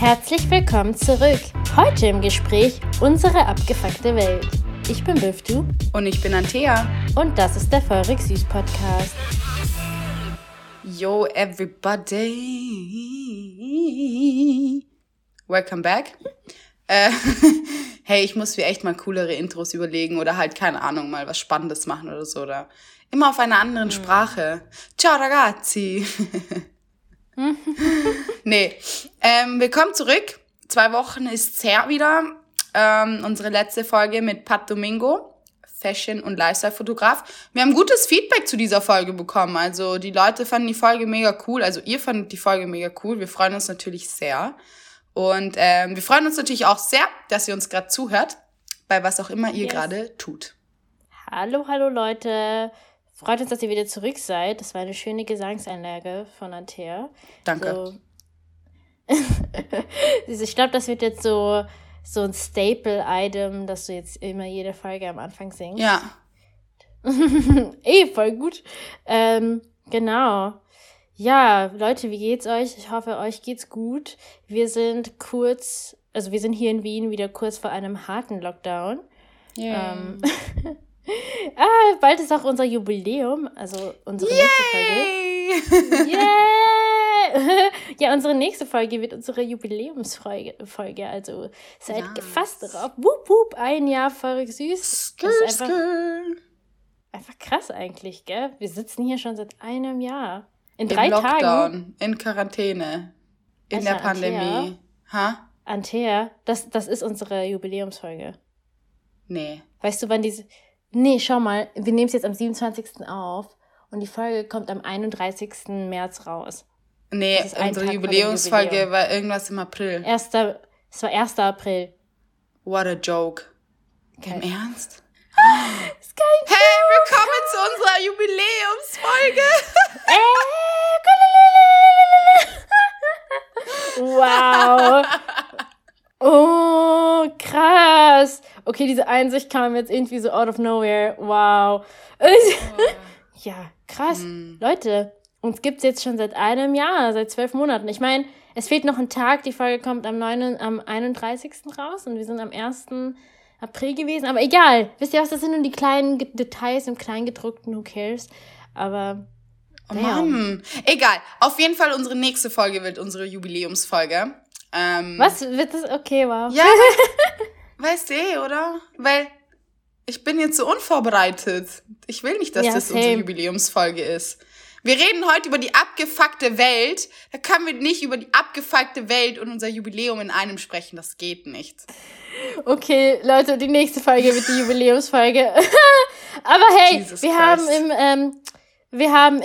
Herzlich willkommen zurück. Heute im Gespräch unsere abgefuckte Welt. Ich bin Biftu. Und ich bin Antea. Und das ist der Feurig Süß Podcast. Yo, everybody. Welcome back. Hey, ich muss mir echt mal coolere Intros überlegen oder halt, keine Ahnung, mal was Spannendes machen oder so. Oder immer auf einer anderen Sprache. Ciao, ragazzi. Nee, willkommen zurück. 2 Wochen ist's her wieder. Unsere letzte Folge mit Pat Domingo, Fashion- und Lifestyle-Fotograf. Wir haben gutes Feedback zu dieser Folge bekommen. Also die Leute fanden die Folge mega cool. Also ihr fandet die Folge mega cool. Wir freuen uns natürlich sehr. Und wir freuen uns natürlich auch sehr, dass ihr uns gerade zuhört, bei was auch immer ihr gerade tut. Hallo Leute. Freut uns, dass ihr wieder zurück seid. Das war eine schöne Gesangseinlage von Antea. Danke. Ich glaube, das wird jetzt so ein Staple-Item, dass du jetzt immer jede Folge am Anfang singst. Ja. Voll gut. Genau. Ja, Leute, wie geht's euch? Ich hoffe, euch geht's gut. Wir sind hier in Wien wieder kurz vor einem harten Lockdown. Yeah. Bald ist auch unser Jubiläum, also unsere nächste Folge. Yeah! Ja, unsere nächste Folge wird unsere Jubiläumsfolge, also seid gefasst darauf. Wup, wup, 1 Jahr Feurig Süß. Das ist einfach krass eigentlich, gell? Wir sitzen hier schon seit 1 Jahr. In 3 Lockdown, Tagen. in Quarantäne, in Alter, der Pandemie. Antea, das ist unsere Jubiläumsfolge. Nee. Weißt du, wann diese... Nee, schau mal, wir nehmen es jetzt am 27. auf und die Folge kommt am 31. März raus. Nee, unsere Jubiläumsfolge war irgendwas im April. Es war 1. April. What a joke. Im Ernst? Ist kein Joke. Hey, willkommen zu unserer Jubiläumsfolge. Wow. Oh, krass. Okay, diese Einsicht kam jetzt irgendwie so out of nowhere. Wow. Ja, krass. Leute, uns gibt's jetzt schon seit 1 Jahr, seit 12 Monaten. Ich meine, es fehlt noch ein Tag. Die Folge kommt am 31. raus und wir sind am 1. April gewesen. Aber egal. Wisst ihr was, das sind nur die kleinen Details im Kleingedruckten. Who cares? Aber... Oh Mann. Egal. Auf jeden Fall unsere nächste Folge wird unsere Jubiläumsfolge. Was wird das? Okay, wow. Ja, weißt du oder? Weil ich bin jetzt so unvorbereitet. Ich will nicht, dass das unsere Jubiläumsfolge ist. Wir reden heute über die abgefuckte Welt. Da können wir nicht über die abgefuckte Welt und unser Jubiläum in einem sprechen. Das geht nicht. Okay, Leute, die nächste Folge wird die Jubiläumsfolge. Aber hey, Jesus wir haben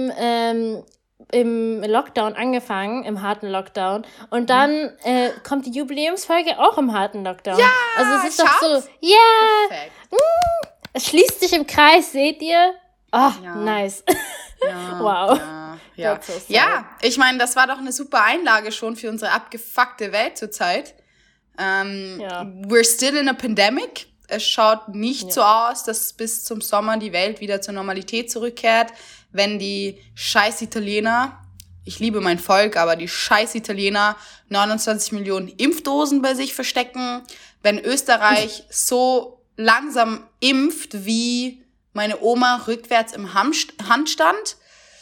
im Lockdown angefangen, im harten Lockdown. Und dann kommt die Jubiläumsfolge auch im harten Lockdown. Ja, also es ist doch so, yeah, es schließt sich im Kreis, seht ihr? Oh, ja. Nice. Ja, wow. Ja. Ja, ich meine, das war doch eine super Einlage schon für unsere abgefuckte Welt zurzeit. We're still in a pandemic. Es schaut nicht so aus, dass bis zum Sommer die Welt wieder zur Normalität zurückkehrt, wenn die scheiß Italiener, ich liebe mein Volk, aber die scheiß Italiener 29 Millionen Impfdosen bei sich verstecken, wenn Österreich so langsam impft wie meine Oma rückwärts im Handstand,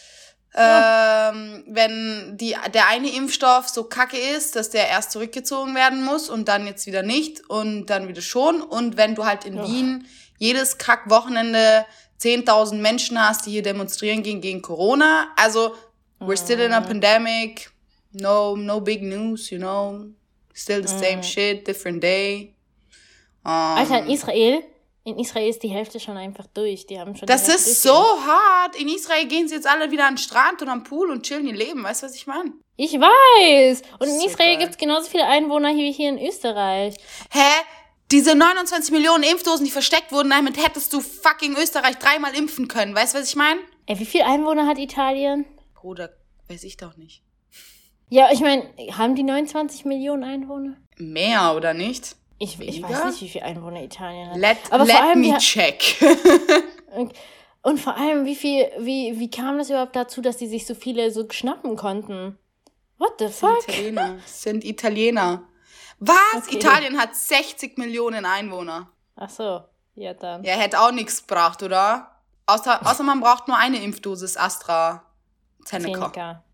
wenn der eine Impfstoff so kacke ist, dass der erst zurückgezogen werden muss und dann jetzt wieder nicht und dann wieder schon. Und wenn du halt in Wien jedes Kack-Wochenende 10.000 Menschen hast, die hier demonstrieren gegen Corona. Also, we're still in a pandemic. No big news, you know. Still the same shit, different day. Alter, in Israel ist die Hälfte schon einfach durch. Die haben schon das ist so hart. In Israel gehen sie jetzt alle wieder an den Strand und am Pool und chillen ihr Leben. Weißt du, was ich meine? Ich weiß. Und in so Israel geil. Gibt's genauso viele Einwohner wie hier in Österreich. Hä? Diese 29 Millionen Impfdosen, die versteckt wurden, damit hättest du fucking Österreich 3-mal impfen können. Weißt du, was ich meine? Wie viele Einwohner hat Italien? Bruder, weiß ich doch nicht. Ja, ich meine, haben die 29 Millionen Einwohner? Mehr, oder nicht? Ich weiß nicht, wie viele Einwohner Italien hat. Let me check. Und vor allem, wie kam das überhaupt dazu, dass die sich so viele so schnappen konnten? What the fuck? Sind Italiener. Was? Okay. Italien hat 60 Millionen Einwohner. Ach so, ja dann. Ja, hätte auch nichts gebracht, oder? Außer man braucht nur eine Impfdosis AstraZeneca.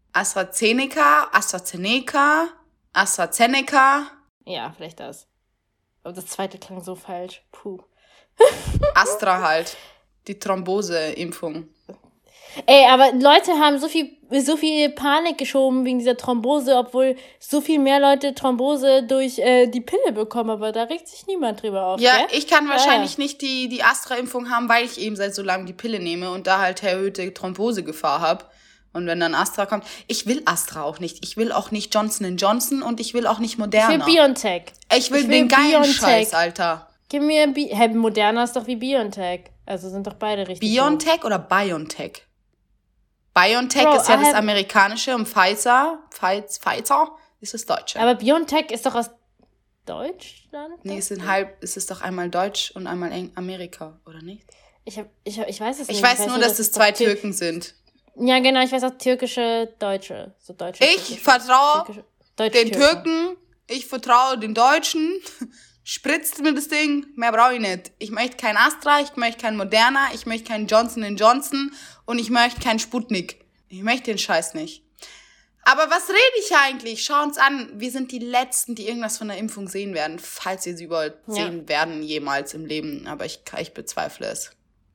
AstraZeneca. Ja, vielleicht das. Aber das zweite klang so falsch. Puh. Astra halt. Die Thrombose-Impfung. Ey, aber Leute haben so viel Panik geschoben wegen dieser Thrombose, obwohl so viel mehr Leute Thrombose durch die Pille bekommen, aber da regt sich niemand drüber auf. Ja, gell? Ich kann wahrscheinlich nicht die Astra-Impfung haben, weil ich eben seit so langem die Pille nehme und da halt erhöhte Thrombosegefahr habe. Und wenn dann Astra kommt, ich will Astra auch nicht. Ich will auch nicht Johnson & Johnson und ich will auch nicht Moderna. Ich will BioNTech. Ich will den geilen Scheiß, Alter. Gib mir Moderna ist doch wie BioNTech. Also sind doch beide richtig. BioNTech oder BioNTech? BioNTech ist ja das amerikanische und Pfizer ist das deutsche. Aber BioNTech ist doch aus Deutschland? Nee, es ist doch einmal Deutsch und einmal Amerika, oder nicht? Ich weiß es nicht. Ich weiß nur, dass das zwei Türken sind. Ja, genau, ich weiß auch türkische Deutsche. So deutsche. Ich vertraue den Türken, ich vertraue den Deutschen. Spritzt mir das Ding, mehr brauche ich nicht. Ich möchte kein Astra, ich möchte kein Moderna, ich möchte kein Johnson & Johnson und ich möchte kein Sputnik. Ich möchte den Scheiß nicht. Aber was rede ich eigentlich? Schau uns an, wir sind die Letzten, die irgendwas von der Impfung sehen werden, falls wir sie überhaupt sehen werden jemals im Leben. Aber ich bezweifle es.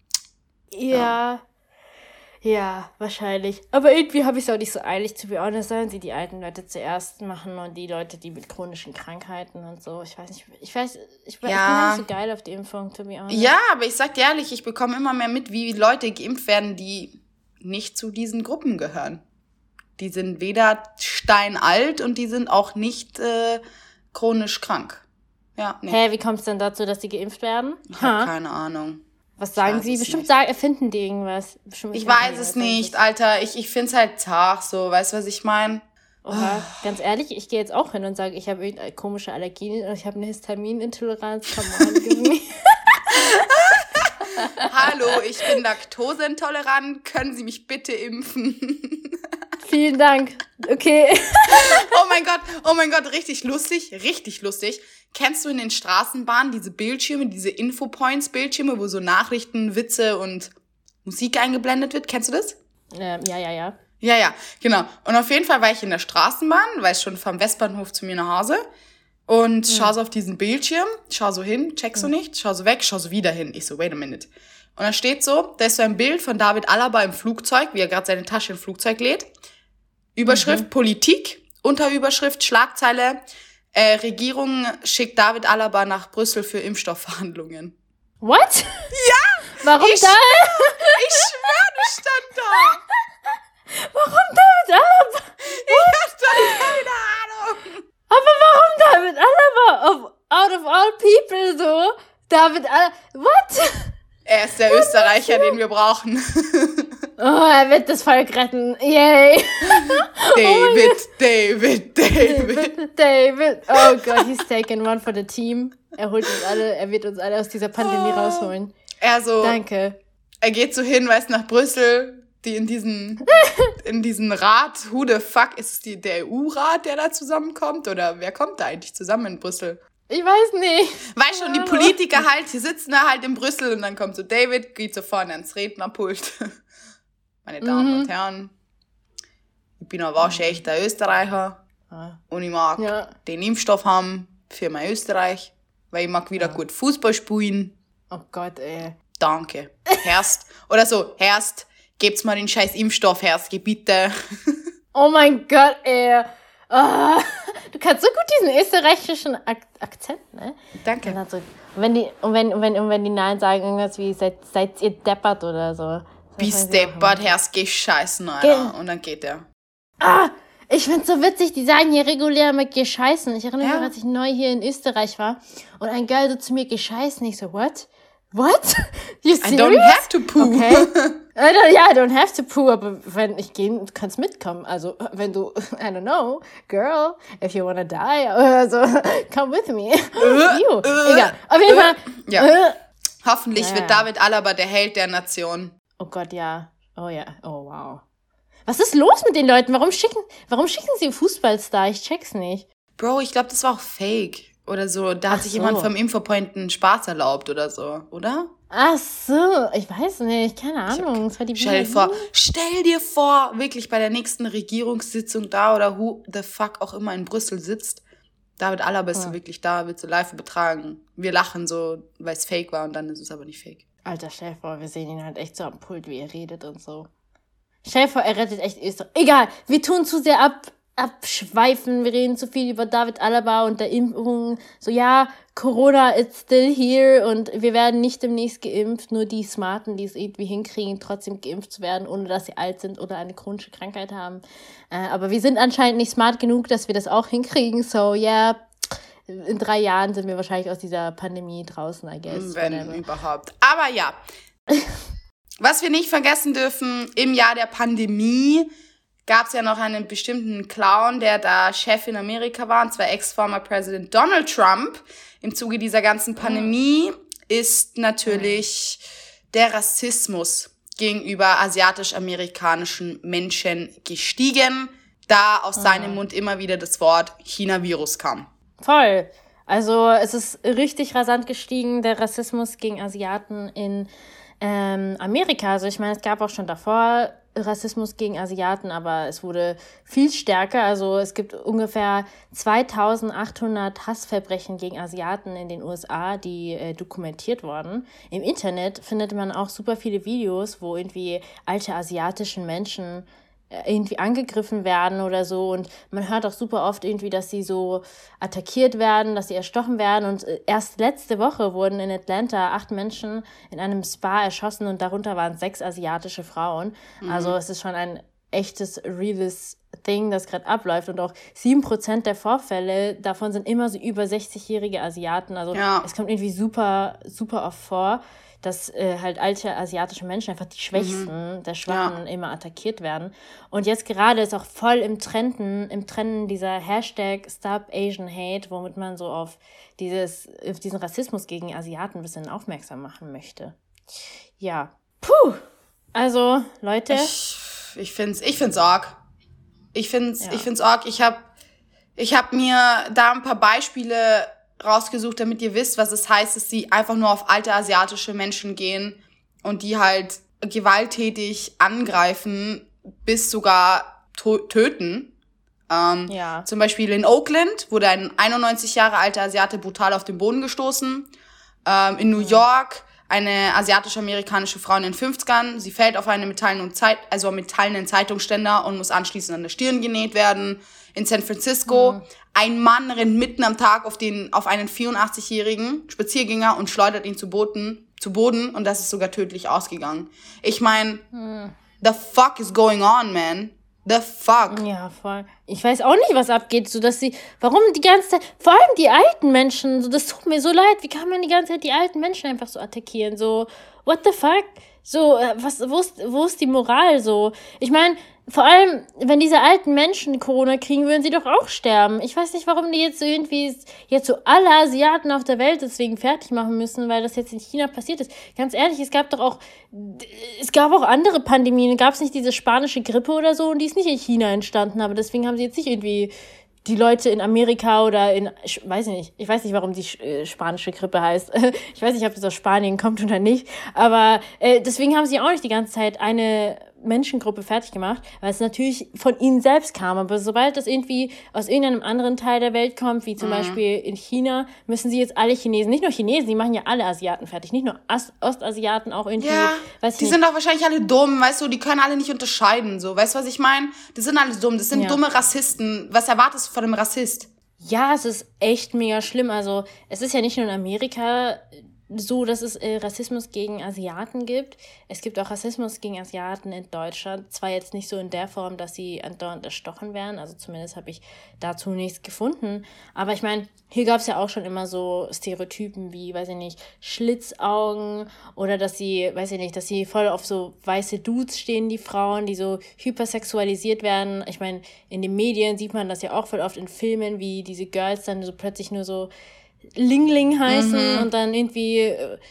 Ja, wahrscheinlich. Aber irgendwie habe ich es auch nicht so eilig, to be honest. Sollen sie die alten Leute zuerst machen und die Leute, die mit chronischen Krankheiten und so. Ich weiß nicht, ich bin nicht so geil auf die Impfung, to be honest. Ja, aber ich sag dir ehrlich, ich bekomme immer mehr mit, wie Leute geimpft werden, die nicht zu diesen Gruppen gehören. Die sind weder steinalt und die sind auch nicht chronisch krank. Ja, nee. Hä, wie kommt es denn dazu, dass die geimpft werden? Ich habe keine Ahnung. Was sagen sie? Bestimmt erfinden die irgendwas. Ich weiß es nicht, Alter. Ich find's halt zart, so. Weißt du, was ich meine? Oha, ganz ehrlich, ich gehe jetzt auch hin und sage, ich habe irgendeine komische Allergie und ich habe eine Histaminintoleranz. Hallo, ich bin laktoseintolerant. Können Sie mich bitte impfen? Vielen Dank. Okay. Oh mein Gott, richtig lustig. Kennst du in den Straßenbahnen diese Bildschirme, diese Infopoints-Bildschirme, wo so Nachrichten, Witze und Musik eingeblendet wird? Kennst du das? Ja. Ja, genau. Und auf jeden Fall war ich in der Straßenbahn, weiß schon vom Westbahnhof zu mir nach Hause und schau so auf diesen Bildschirm, schau so hin, check so nicht, schau so weg, schau so wieder hin. Ich so, wait a minute. Und da steht so, da ist so ein Bild von David Alaba im Flugzeug, wie er gerade seine Tasche im Flugzeug lädt. Überschrift Politik, Unterüberschrift Schlagzeile, Regierung schickt David Alaba nach Brüssel für Impfstoffverhandlungen. What? Ja! Warum Ich schwör, das stand da. Warum David Alaba? Ich hab da keine Ahnung. Aber warum David Alaba? Out of all people so? David Alaba, what? Er ist der Österreicher, den wir brauchen. Oh, er wird das Volk retten. Yay. David. Oh Gott, he's taking one for the team. Er wird uns alle aus dieser Pandemie rausholen. Danke. Er geht so hin, nach Brüssel, die in diesen Rat, who the fuck, ist es der EU-Rat, der da zusammenkommt? Oder wer kommt da eigentlich zusammen in Brüssel? Ich weiß nicht. Weißt schon, die Politiker die sitzen da in Brüssel und dann kommt so David, geht so vorne ans Rednerpult. Meine Damen und Herren, ich bin ein waschechter Österreicher und ich mag den Impfstoff haben für mein Österreich, weil ich mag wieder gut Fußball spielen. Oh Gott, ey. Danke. Herst, gebt's mal den scheiß Impfstoff, Herst, bitte. Oh mein Gott, ey. Oh, du kannst so gut diesen österreichischen Akzent, ne? Danke. Und wenn die Nein sagen, irgendwas wie, seid ihr deppert oder so. Bis deppert, Herst, geh scheißen, Alter. Und dann geht er. Ich find's so witzig, die sagen hier regulär mit gescheißen. Ich erinnere mich, als ich neu hier in Österreich war und ein Girl so zu mir gescheißen. Ich so, what? You serious? I don't have to poo. Okay. I don't have to poo, aber wenn ich gehe, du kannst mitkommen. Also, wenn du, I don't know, girl, if you wanna die, oder so, come with me. Egal, auf jeden Fall. Ja. Hoffentlich wird David Alaba der Held der Nation. Oh Gott, ja. Oh ja, oh wow. Was ist los mit den Leuten? Warum schicken sie Fußballstar? Ich check's nicht. Bro, ich glaube, das war auch fake. Oder so, da hat sich jemand vom Infopoint einen Spaß erlaubt oder so, oder? Ach so, ich weiß nicht, keine Ahnung. Das war die Stell dir vor, wirklich bei der nächsten Regierungssitzung da oder who the fuck auch immer in Brüssel sitzt, David Alaba ist wirklich da, wird so live übertragen. Wir lachen so, weil es fake war und dann ist es aber nicht fake. Alter, stell dir vor, wir sehen ihn halt echt so am Pult, wie er redet und so. Stell dir vor, er rettet echt Österreich. Egal, wir tun zu sehr abschweifen, wir reden zu viel über David Alaba und der Impfung. So, ja, Corona is still here und wir werden nicht demnächst geimpft. Nur die Smarten, die es irgendwie hinkriegen, trotzdem geimpft zu werden, ohne dass sie alt sind oder eine chronische Krankheit haben. Aber wir sind anscheinend nicht smart genug, dass wir das auch hinkriegen. So, ja, in 3 Jahren sind wir wahrscheinlich aus dieser Pandemie draußen, I guess. Wenn überhaupt. Aber ja, was wir nicht vergessen dürfen, im Jahr der Pandemie gab es ja noch einen bestimmten Clown, der da Chef in Amerika war, und zwar Ex-Former President Donald Trump. Im Zuge dieser ganzen Pandemie ist natürlich der Rassismus gegenüber asiatisch-amerikanischen Menschen gestiegen, da aus seinem Mund immer wieder das Wort China-Virus kam. Voll. Also es ist richtig rasant gestiegen, der Rassismus gegen Asiaten in Amerika. Also ich meine, es gab auch schon davor Rassismus gegen Asiaten, aber es wurde viel stärker. Also es gibt ungefähr 2800 Hassverbrechen gegen Asiaten in den USA, die dokumentiert wurden. Im Internet findet man auch super viele Videos, wo irgendwie alte asiatischen Menschen irgendwie angegriffen werden oder so, und man hört auch super oft irgendwie, dass sie so attackiert werden, dass sie erstochen werden, und erst letzte Woche wurden in Atlanta 8 Menschen in einem Spa erschossen und darunter waren 6 asiatische Frauen. Also es ist schon ein echtes, reales Thing, das gerade abläuft, und auch 7% der Vorfälle davon sind immer so über 60-jährige Asiaten. Also es kommt irgendwie super, super oft vor, dass halt alte asiatische Menschen, einfach die Schwächsten, der Schwachen, immer attackiert werden. Und jetzt gerade ist auch voll im Trenden dieser Hashtag Stop Asian Hate, womit man so auf diesen Rassismus gegen Asiaten ein bisschen aufmerksam machen möchte. Ja. Puh. Also, Leute. Ich find's arg. Ich find's arg. Ich hab mir da ein paar Beispiele rausgesucht, damit ihr wisst, was es heißt, dass sie einfach nur auf alte asiatische Menschen gehen und die halt gewalttätig angreifen, bis sogar töten. Zum Beispiel in Oakland wurde ein 91 Jahre alter Asiate brutal auf den Boden gestoßen. In New York eine asiatisch-amerikanische Frau in den 50ern. Sie fällt auf einen metallenen Zeitungsständer und muss anschließend an der Stirn genäht werden. In San Francisco ein Mann rennt mitten am Tag auf einen 84-jährigen Spaziergänger und schleudert ihn zu Boden, und das ist sogar tödlich ausgegangen. Ich meine, the fuck is going on, man? The fuck? Ja, voll. Ich weiß auch nicht, was abgeht, so dass warum die ganze Zeit, vor allem die alten Menschen, so, das tut mir so leid, wie kann man die ganze Zeit die alten Menschen einfach so attackieren, so, what the fuck? So, wo ist die Moral so? Ich meine, vor allem, wenn diese alten Menschen Corona kriegen, würden sie doch auch sterben. Ich weiß nicht, warum die jetzt so alle Asiaten auf der Welt deswegen fertig machen müssen, weil das jetzt in China passiert ist. Ganz ehrlich, es gab auch andere Pandemien. Gab es nicht diese spanische Grippe oder so, und die ist nicht in China entstanden, aber deswegen haben sie jetzt nicht irgendwie die Leute in Amerika oder ich weiß nicht, warum die spanische Grippe heißt. Ich weiß nicht, ob das aus Spanien kommt oder nicht. Aber deswegen haben sie auch nicht die ganze Zeit eine Menschengruppe fertig gemacht, weil es natürlich von ihnen selbst kam. Aber sobald das irgendwie aus irgendeinem anderen Teil der Welt kommt, wie zum Beispiel in China, müssen sie jetzt alle Chinesen, nicht nur Chinesen, die machen ja alle Asiaten fertig, nicht nur Ostasiaten, auch irgendwie. Ja, die sind doch wahrscheinlich alle dumm, weißt du, die können alle nicht unterscheiden, so. Weißt du, was ich meine? Die sind alle dumm, das sind dumme Rassisten. Was erwartest du von einem Rassist? Ja, es ist echt mega schlimm. Also, es ist ja nicht nur in Amerika so, dass es Rassismus gegen Asiaten gibt. Es gibt auch Rassismus gegen Asiaten in Deutschland. Zwar jetzt nicht so in der Form, dass sie andauernd erstochen werden. Also zumindest habe ich dazu nichts gefunden. Aber ich meine, hier gab es ja auch schon immer so Stereotypen wie, weiß ich nicht, Schlitzaugen oder dass sie voll auf so weiße Dudes stehen, die Frauen, die so hypersexualisiert werden. Ich meine, in den Medien sieht man das ja auch voll oft in Filmen, wie diese Girls dann so plötzlich nur so Ling Ling heißen und dann irgendwie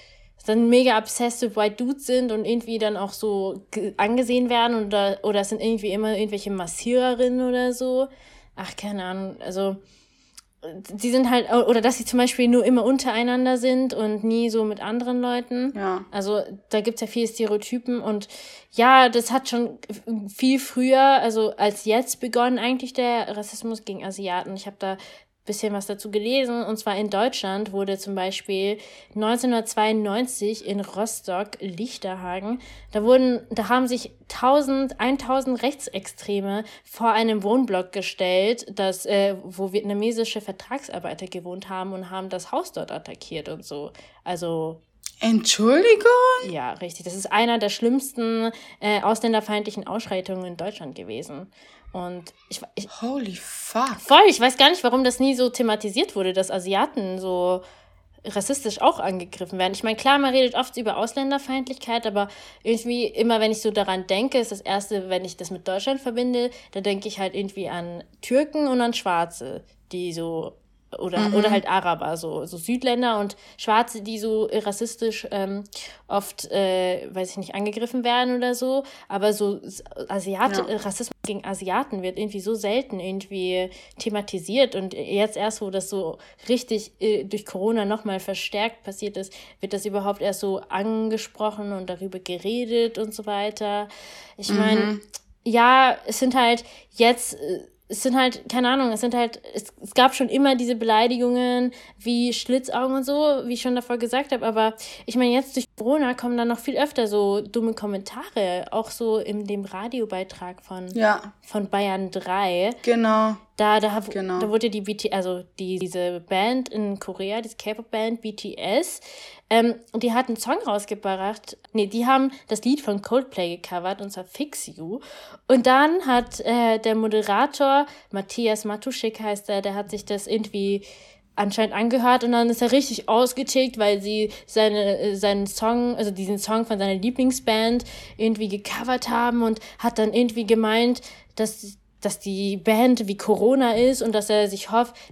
dann mega obsessed with white dudes sind und irgendwie dann auch so angesehen werden oder es sind irgendwie immer irgendwelche Massiererinnen oder so. Ach, keine Ahnung, also sie sind halt, oder dass sie zum Beispiel nur immer untereinander sind und nie so mit anderen Leuten. Ja. Also da gibt's ja viele Stereotypen und ja, das hat schon viel früher, also als jetzt begonnen eigentlich der Rassismus gegen Asiaten. Ich habe da bisschen was dazu gelesen, und zwar in Deutschland wurde zum Beispiel 1992 in Rostock-Lichterhagen, da haben sich 1000 Rechtsextreme vor einem Wohnblock gestellt, wo vietnamesische Vertragsarbeiter gewohnt haben und haben das Haus dort attackiert und so. Also Entschuldigung? Ja, richtig. Das ist einer der schlimmsten ausländerfeindlichen Ausschreitungen in Deutschland gewesen. Und ich Holy fuck. Voll, ich weiß gar nicht, warum das nie so thematisiert wurde, dass Asiaten so rassistisch auch angegriffen werden. Ich meine, klar, man redet oft über Ausländerfeindlichkeit, aber irgendwie immer, wenn ich so daran denke, ist das Erste, wenn ich das mit Deutschland verbinde, da denke ich halt irgendwie an Türken und an Schwarze, die so oder halt Araber, so Südländer und Schwarze, die so rassistisch oft, weiß ich nicht, angegriffen werden oder so, aber so Rassismus gegen Asiaten wird irgendwie so selten irgendwie thematisiert und jetzt erst, wo das so richtig durch Corona nochmal verstärkt passiert ist, wird das überhaupt erst so angesprochen und darüber geredet und so weiter. Ich meine, ja, keine Ahnung, es gab schon immer diese Beleidigungen wie Schlitzaugen und so, wie ich schon davor gesagt habe, aber ich meine, jetzt durch Corona kommen dann noch viel öfter so dumme Kommentare, auch so in dem Radiobeitrag von Bayern 3. Genau. Da wurde diese Band in Korea, diese K-Pop-Band BTS, die hat einen Song rausgebracht. Die haben das Lied von Coldplay gecovert, und zwar Fix You. Und dann hat der Moderator, Matthias Matuschik heißt der hat sich das irgendwie anscheinend angehört und dann ist er richtig ausgetickt, weil sie seinen Song, also diesen Song von seiner Lieblingsband irgendwie gecovert haben und hat dann irgendwie gemeint, dass die Band wie Corona ist und dass er sich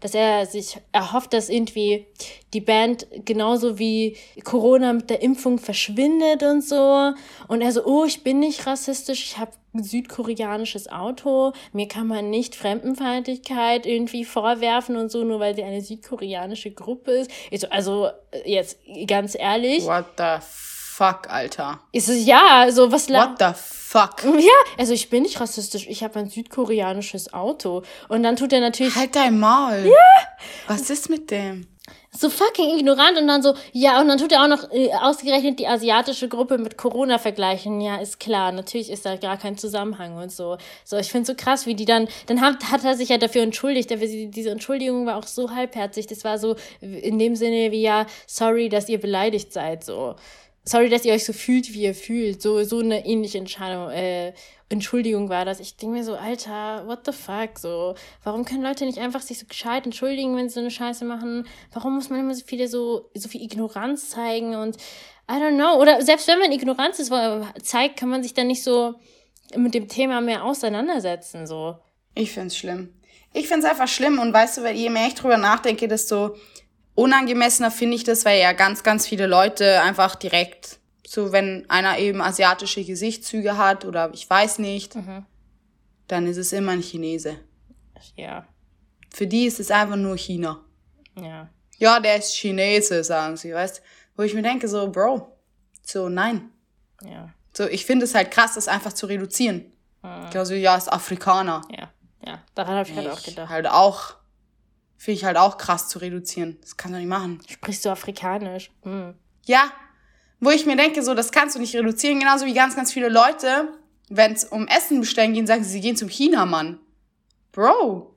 erhofft, dass irgendwie die Band genauso wie Corona mit der Impfung verschwindet und so. Und er so, ich bin nicht rassistisch, ich habe ein südkoreanisches Auto, mir kann man nicht Fremdenfeindlichkeit irgendwie vorwerfen und so, nur weil sie eine südkoreanische Gruppe ist. Ich so, also jetzt ganz ehrlich. What the fuck, Alter? Ist es was What the fuck? Ja, also ich bin nicht rassistisch, ich habe ein südkoreanisches Auto. Und dann tut er natürlich... Halt dein Maul. Ja. Was ist mit dem? So fucking ignorant und dann so, ja, und dann tut er auch noch ausgerechnet die asiatische Gruppe mit Corona vergleichen. Ja, ist klar, natürlich ist da gar kein Zusammenhang und so. So, ich finde so krass, wie die dann hat er sich ja dafür entschuldigt, aber diese Entschuldigung war auch so halbherzig. Das war so in dem Sinne wie, ja, sorry, dass ihr beleidigt seid, so. Sorry, dass ihr euch so fühlt, wie ihr fühlt. So eine ähnliche Entschuldigung war das. Ich denke mir so, Alter, what the fuck? So, warum können Leute nicht einfach sich so gescheit entschuldigen, wenn sie so eine Scheiße machen? Warum muss man immer so viel Ignoranz zeigen? Und I don't know. Oder selbst wenn man Ignoranz zeigt, kann man sich dann nicht so mit dem Thema mehr auseinandersetzen. So. Ich find's schlimm. Ich find's einfach schlimm. Und weißt du, weil je mehr ich drüber nachdenke, desto unangemessener finde ich das, weil ja ganz, ganz viele Leute einfach direkt, so wenn einer eben asiatische Gesichtszüge hat oder ich weiß nicht, dann ist es immer ein Chinese. Ja. Für die ist es einfach nur China. Ja. Ja, der ist Chinese, sagen sie, weißt? Wo ich mir denke, so, Bro, so, nein. Ja. So, ich finde es halt krass, das einfach zu reduzieren. Also, ja, ist Afrikaner. Ja, daran habe ich halt auch gedacht. Finde ich halt auch krass zu reduzieren. Das kannst du nicht machen. Sprichst du Afrikanisch? Ja, wo ich mir denke, so, das kannst du nicht reduzieren. Genauso wie ganz, ganz viele Leute, wenn es um Essen bestellen gehen, sagen sie gehen zum Chinamann. Bro.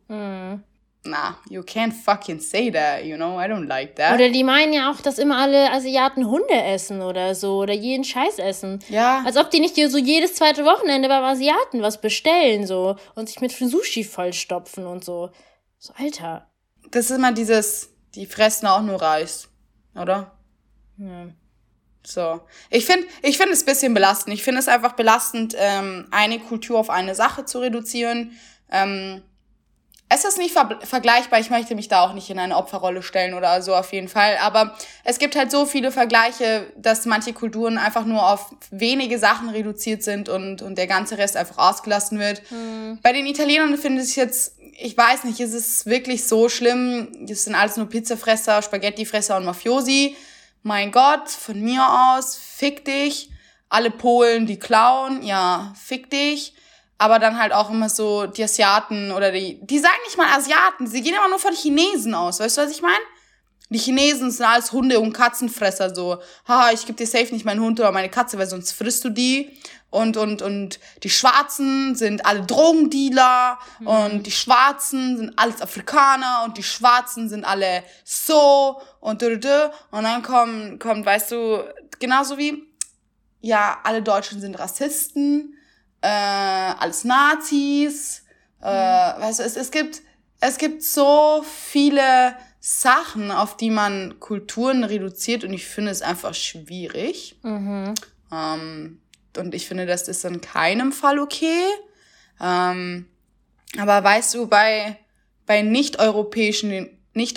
Nah, you can't fucking say that, you know? I don't like that. Oder die meinen ja auch, dass immer alle Asiaten Hunde essen oder so. Oder jeden Scheiß essen. Ja. Als ob die nicht so jedes zweite Wochenende beim Asiaten was bestellen, so. Und sich mit Sushi vollstopfen und so. So, Alter. Das ist immer die fressen auch nur Reis, oder? Ja. So. Ich finde es ein bisschen belastend. Ich finde es einfach belastend, eine Kultur auf eine Sache zu reduzieren. Es ist nicht vergleichbar, ich möchte mich da auch nicht in eine Opferrolle stellen oder so auf jeden Fall, aber es gibt halt so viele Vergleiche, dass manche Kulturen einfach nur auf wenige Sachen reduziert sind und der ganze Rest einfach ausgelassen wird. Bei den Italienern finde ich jetzt, ich weiß nicht, ist es wirklich so schlimm, das sind alles nur Pizzafresser, Spaghettifresser und Mafiosi. Mein Gott, von mir aus, fick dich. Alle Polen, die klauen, ja, fick dich. Aber dann halt auch immer so die Asiaten oder die sagen nicht mal Asiaten, sie gehen immer nur von Chinesen aus, weißt du, was ich meine? Die Chinesen sind alles Hunde- und Katzenfresser, so, haha, ich gebe dir safe nicht meinen Hund oder meine Katze, weil sonst frisst du die. Und die Schwarzen sind alle Drogendealer und die Schwarzen sind alles Afrikaner und die Schwarzen sind alle so und dann kommt, weißt du, genauso wie, ja, alle Deutschen sind Rassisten, alles Nazis, weißt du, es gibt so viele Sachen, auf die man Kulturen reduziert und ich finde es einfach schwierig. Und ich finde, das ist in keinem Fall okay. Aber weißt du, bei nicht-europäischen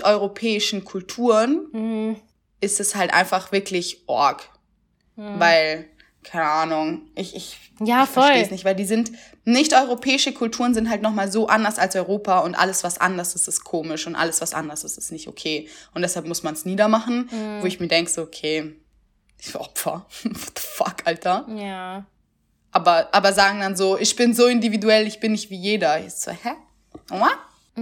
Kulturen ist es halt einfach wirklich Org. Weil, keine Ahnung, ich verstehe es nicht, weil die sind, nicht-europäische Kulturen sind halt nochmal so anders als Europa und alles, was anders ist, ist komisch und alles, was anders ist, ist nicht okay. Und deshalb muss man es niedermachen, wo ich mir denke, so, okay, ich bin Opfer. What the fuck, Alter? Ja. Aber sagen dann so, ich bin so individuell, ich bin nicht wie jeder. Ich so, hä? What?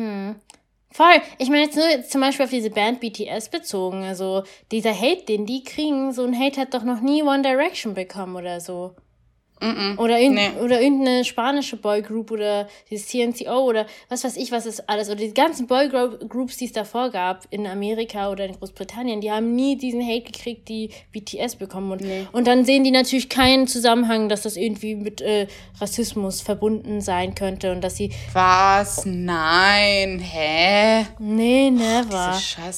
Voll. Ich meine jetzt nur zum Beispiel auf diese Band BTS bezogen. Also dieser Hate, den die kriegen, so ein Hate hat doch noch nie One Direction bekommen oder so. Oder irgendeine spanische Boygroup oder dieses TNCO oder was weiß ich, was ist alles. Oder die ganzen Boygroups, die es davor gab in Amerika oder in Großbritannien, die haben nie diesen Hate gekriegt, die BTS bekommen. Und dann sehen die natürlich keinen Zusammenhang, dass das irgendwie mit Rassismus verbunden sein könnte und dass sie... Was? Nein. Hä? Nee, never.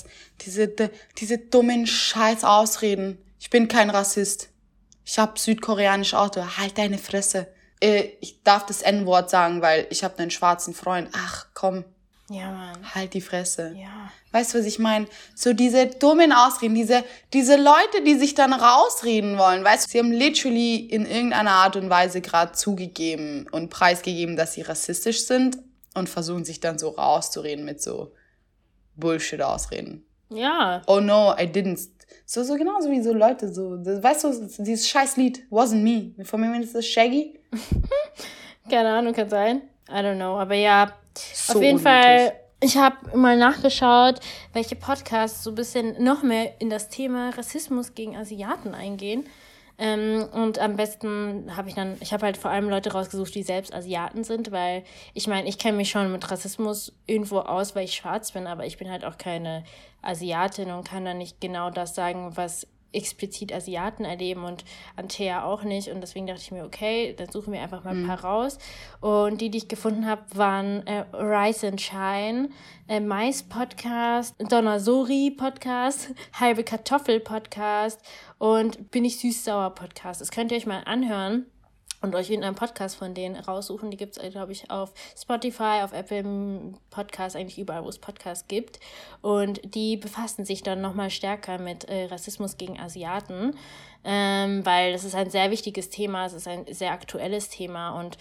Diese dummen Scheiß-Ausreden. Ich bin kein Rassist. Ich hab südkoreanische Auto. Halt deine Fresse. Ich darf das N-Wort sagen, weil ich hab einen schwarzen Freund. Ach, komm. Ja, Mann. Halt die Fresse. Ja. Weißt du, was ich meine? So diese dummen Ausreden, diese Leute, die sich dann rausreden wollen, weißt du, sie haben literally in irgendeiner Art und Weise gerade zugegeben und preisgegeben, dass sie rassistisch sind und versuchen sich dann so rauszureden mit so Bullshit-Ausreden. Ja. Oh no, I didn't. So genauso wie so Leute, so, weißt du, dieses scheiß Lied, Wasn't Me. Von mir ist das Shaggy. Keine Ahnung, kann sein. I don't know, aber ja, So auf jeden unnötig. Fall, ich habe mal nachgeschaut, welche Podcasts so ein bisschen noch mehr in das Thema Rassismus gegen Asiaten eingehen. Und am besten ich habe halt vor allem Leute rausgesucht, die selbst Asiaten sind, weil ich meine, ich kenne mich schon mit Rassismus irgendwo aus, weil ich schwarz bin, aber ich bin halt auch keine Asiatin und kann dann nicht genau das sagen, was explizit Asiaten erleben und Antea auch nicht. Und deswegen dachte ich mir, okay, dann suchen wir einfach mal ein paar raus. Und die ich gefunden habe, waren Rise and Shine, Mais Podcast, Donna Sori Podcast, Halbe Kartoffel Podcast und Bin ich süß-sauer Podcast. Das könnt ihr euch mal anhören und euch irgendeinen Podcast von denen raussuchen. Die gibt es, glaube ich, auf Spotify, auf Apple Podcasts, eigentlich überall, wo es Podcasts gibt. Und die befassen sich dann nochmal stärker mit Rassismus gegen Asiaten, weil das ist ein sehr wichtiges Thema, es ist ein sehr aktuelles Thema und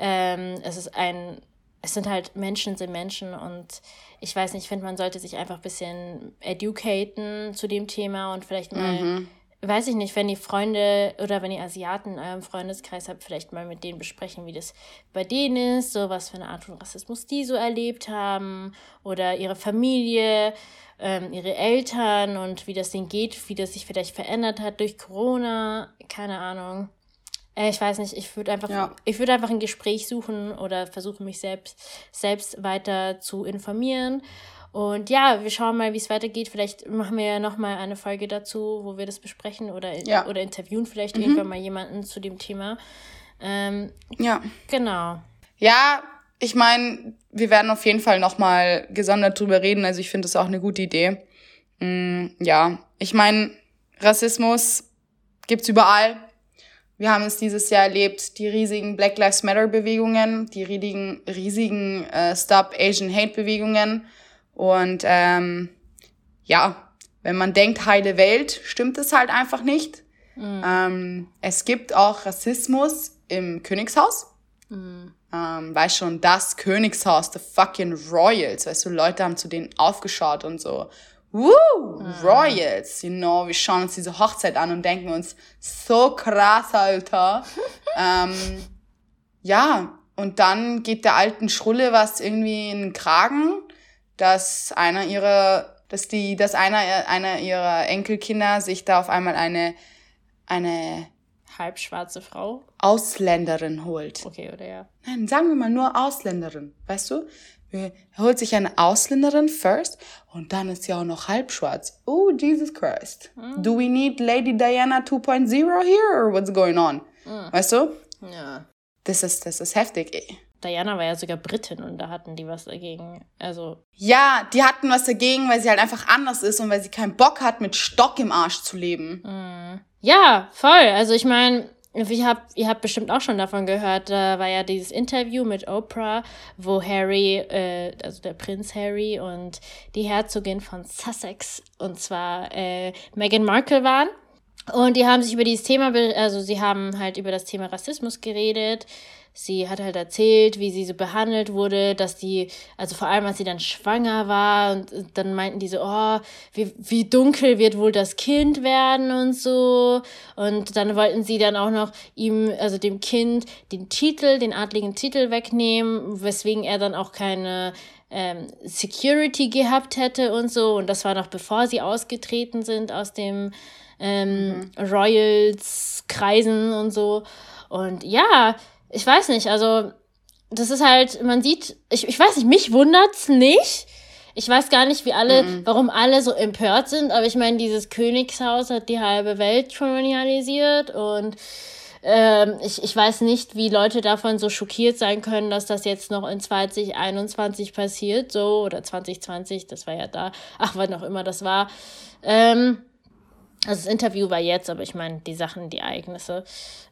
es sind halt Menschen sind Menschen und ich weiß nicht, ich finde, man sollte sich einfach ein bisschen educaten zu dem Thema und vielleicht mal... Weiß ich nicht, wenn ihr Freunde oder wenn ihr Asiaten in eurem Freundeskreis habt, vielleicht mal mit denen besprechen, wie das bei denen ist, so was für eine Art von Rassismus die so erlebt haben oder ihre Familie, ihre Eltern und wie das denen geht, wie das sich vielleicht verändert hat durch Corona, keine Ahnung. Ich weiß nicht, ich würde einfach ein Gespräch suchen oder versuchen, mich selbst weiter zu informieren. Und ja, wir schauen mal, wie es weitergeht. Vielleicht machen wir ja nochmal eine Folge dazu, wo wir das besprechen oder interviewen vielleicht irgendwann mal jemanden zu dem Thema. Ja. Genau. Ja, ich meine, wir werden auf jeden Fall nochmal gesondert drüber reden. Also ich finde das auch eine gute Idee. Ja, ich meine, Rassismus gibt's überall. Wir haben es dieses Jahr erlebt, die riesigen Black Lives Matter Bewegungen, die riesigen Stop Asian Hate Bewegungen. Und ja, wenn man denkt, heile Welt, stimmt es halt einfach nicht. Es gibt auch Rassismus im Königshaus. Weißt schon, das Königshaus, the fucking Royals, weißt du, Leute haben zu denen aufgeschaut und so. Royals, wir schauen uns diese Hochzeit an und denken uns, so krass, Alter. Ja, und dann geht der alten Schrulle was irgendwie in den Kragen, dass einer ihrer Enkelkinder sich da auf einmal eine halbschwarze Frau? Ausländerin holt. Okay, oder ja? Nein, sagen wir mal nur Ausländerin, weißt du? Er holt sich eine Ausländerin first und dann ist sie auch noch halbschwarz. Oh, Jesus Christ. Do we need Lady Diana 2.0 here or what's going on? Weißt du? Ja. Das ist heftig, ey. Diana war ja sogar Britin und da hatten die was dagegen. Also. Ja, die hatten was dagegen, weil sie halt einfach anders ist und weil sie keinen Bock hat, mit Stock im Arsch zu leben. Ja, voll. Also ich meine, ihr habt bestimmt auch schon davon gehört, da war ja dieses Interview mit Oprah, wo Harry, also der Prinz Harry und die Herzogin von Sussex, und zwar Meghan Markle waren. Und die haben sich über dieses Thema, sie haben halt über das Thema Rassismus geredet. Sie hat halt erzählt, wie sie so behandelt wurde, dass also vor allem, als sie dann schwanger war, und dann meinten die so, oh, wie dunkel wird wohl das Kind werden und so. Und dann wollten sie dann auch noch dem Kind, den adligen Titel wegnehmen, weswegen er dann auch keine Security gehabt hätte und so. Und das war noch bevor sie ausgetreten sind aus dem Royals-Kreisen und so. Und ja, ich weiß nicht, also das ist halt, man sieht, ich weiß nicht, mich wundert's nicht. Ich weiß gar nicht, warum alle so empört sind, aber ich meine, dieses Königshaus hat die halbe Welt kolonialisiert und ich weiß nicht, wie Leute davon so schockiert sein können, dass das jetzt noch in 2021 passiert, so, oder 2020, das war ja da, wann auch immer das war. Also das Interview war jetzt, aber ich meine, die Ereignisse.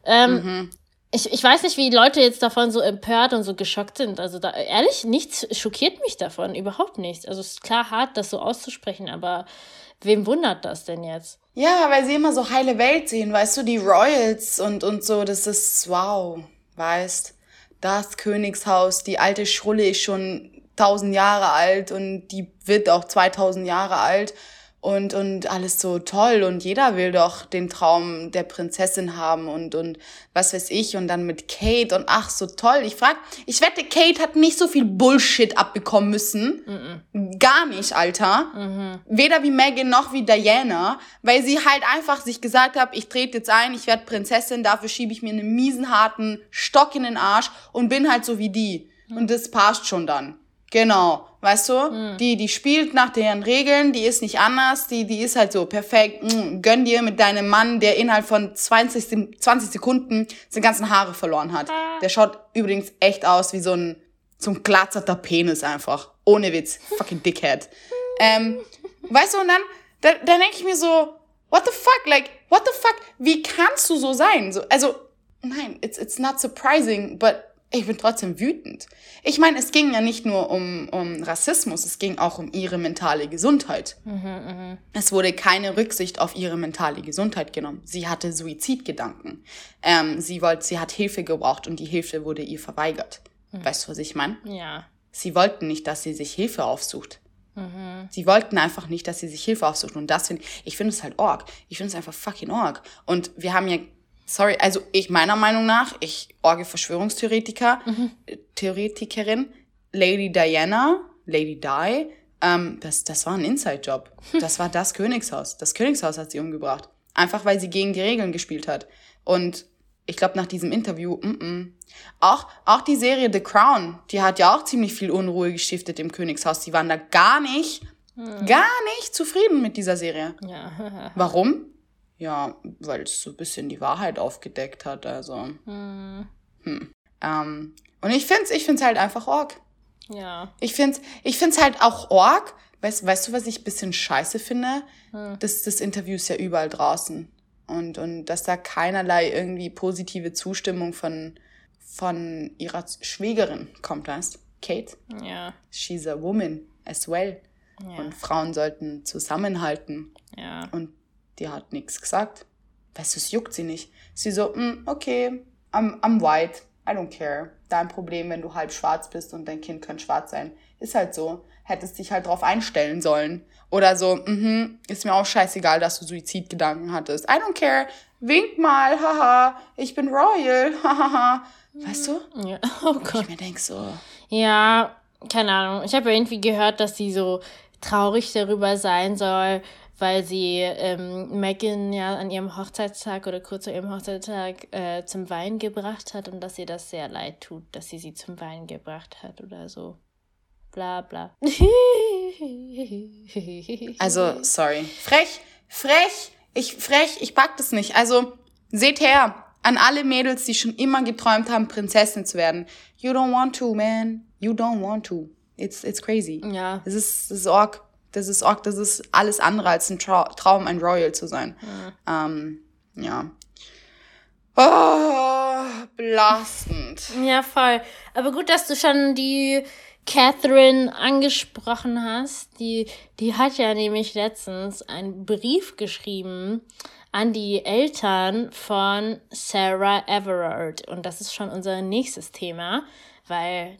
Ich weiß nicht, wie Leute jetzt davon so empört und so geschockt sind. Also ehrlich, nichts schockiert mich davon, überhaupt nichts. Also es ist klar hart, das so auszusprechen, aber wem wundert das denn jetzt? Ja, weil sie immer so heile Welt sehen, weißt du, die Royals und so, das ist wow, weißt, das Königshaus, die alte Schrulle ist schon 1000 Jahre alt und die wird auch 2000 Jahre alt. Und alles so toll und jeder will doch den Traum der Prinzessin haben und was weiß ich und dann mit Kate und ach, so toll. Ich wette, Kate hat nicht so viel Bullshit abbekommen müssen. Gar nicht, Alter. Weder wie Meghan noch wie Diana, weil sie halt einfach sich gesagt hat, ich trete jetzt ein, ich werde Prinzessin, dafür schiebe ich mir einen miesen, harten Stock in den Arsch und bin halt so wie die. Und das passt schon dann. Genau, weißt du? Die spielt nach deren Regeln, die ist nicht anders, die ist halt so perfekt. Gönn dir mit deinem Mann, der innerhalb von 20 Sekunden seine ganzen Haare verloren hat. Der schaut übrigens echt aus wie so ein glatzerter Penis einfach. Ohne Witz. Fucking Dickhead. Weißt du, und dann denke ich mir so, what the fuck? Like, what the fuck? Wie kannst du so sein? So, also, nein, it's not surprising, but ich bin trotzdem wütend. Ich meine, es ging ja nicht nur um Rassismus, es ging auch um ihre mentale Gesundheit. Es wurde keine Rücksicht auf ihre mentale Gesundheit genommen. Sie hatte Suizidgedanken. Sie hat Hilfe gebraucht und die Hilfe wurde ihr verweigert. Weißt du, was ich meine? Ja. Sie wollten nicht, dass sie sich Hilfe aufsucht. Sie wollten einfach nicht, dass sie sich Hilfe aufsucht. Und ich finde es halt org. Ich finde es einfach fucking org. Und wir haben ja meiner Meinung nach, Theoretikerin, Lady Di, das war ein Inside-Job. Das war das Königshaus. Das Königshaus hat sie umgebracht. Einfach, weil sie gegen die Regeln gespielt hat. Und ich glaube, nach diesem Interview, Auch die Serie The Crown, die hat ja auch ziemlich viel Unruhe gestiftet im Königshaus. Die waren da gar nicht zufrieden mit dieser Serie. Ja. Warum? Ja, weil es so ein bisschen die Wahrheit aufgedeckt hat, also. Und ich find's halt einfach org. Ja. Ich find's halt auch org. Weißt du, was ich ein bisschen scheiße finde? Das Interview ist ja überall draußen. Und dass da keinerlei irgendwie positive Zustimmung von ihrer Schwägerin kommt, weißt? Kate? Ja. She's a woman as well. Ja. Und Frauen sollten zusammenhalten. Ja. Und die hat nichts gesagt. Weißt du, es juckt sie nicht. Sie so, okay, I'm white, I don't care. Dein Problem, wenn du halb schwarz bist und dein Kind kann schwarz sein. Ist halt so. Hättest dich halt drauf einstellen sollen. Oder so, ist mir auch scheißegal, dass du Suizidgedanken hattest. I don't care. Wink mal, haha, ich bin royal, hahaha. Weißt du? Ja, oh Gott. Ich mir denk so. Ja, keine Ahnung. Ich habe ja irgendwie gehört, dass sie so traurig darüber sein soll, weil sie Meghan ja an ihrem Hochzeitstag oder kurz vor ihrem Hochzeitstag zum Wein gebracht hat und dass ihr das sehr leid tut, dass sie zum Wein gebracht hat oder so. Bla bla. Also, sorry. Frech, ich pack das nicht. Also, seht her, an alle Mädels, die schon immer geträumt haben, Prinzessin zu werden. You don't want to, man. You don't want to. It's crazy. Ja. Das ist arg. Das ist alles andere als ein Traum, ein Royal zu sein. Ja. Oh, belastend. Ja, voll. Aber gut, dass du schon die Catherine angesprochen hast. Die hat ja nämlich letztens einen Brief geschrieben an die Eltern von Sarah Everard. Und das ist schon unser nächstes Thema, weil,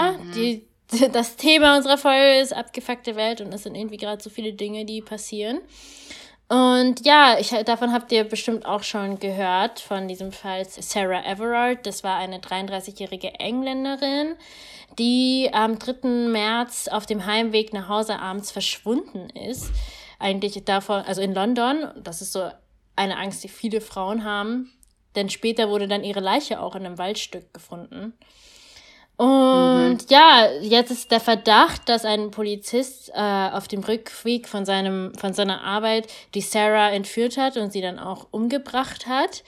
das Thema unserer Folge ist abgefuckte Welt und es sind irgendwie gerade so viele Dinge, die passieren. Und ja, davon habt ihr bestimmt auch schon gehört, von diesem Fall Sarah Everard. Das war eine 33-jährige Engländerin, die am 3. März auf dem Heimweg nach Hause abends verschwunden ist. Eigentlich davon, also in London, das ist so eine Angst, die viele Frauen haben. Denn später wurde dann ihre Leiche auch in einem Waldstück gefunden. Und ja, jetzt ist der Verdacht, dass ein Polizist auf dem Rückweg von seiner Arbeit die Sarah entführt hat und sie dann auch umgebracht hat.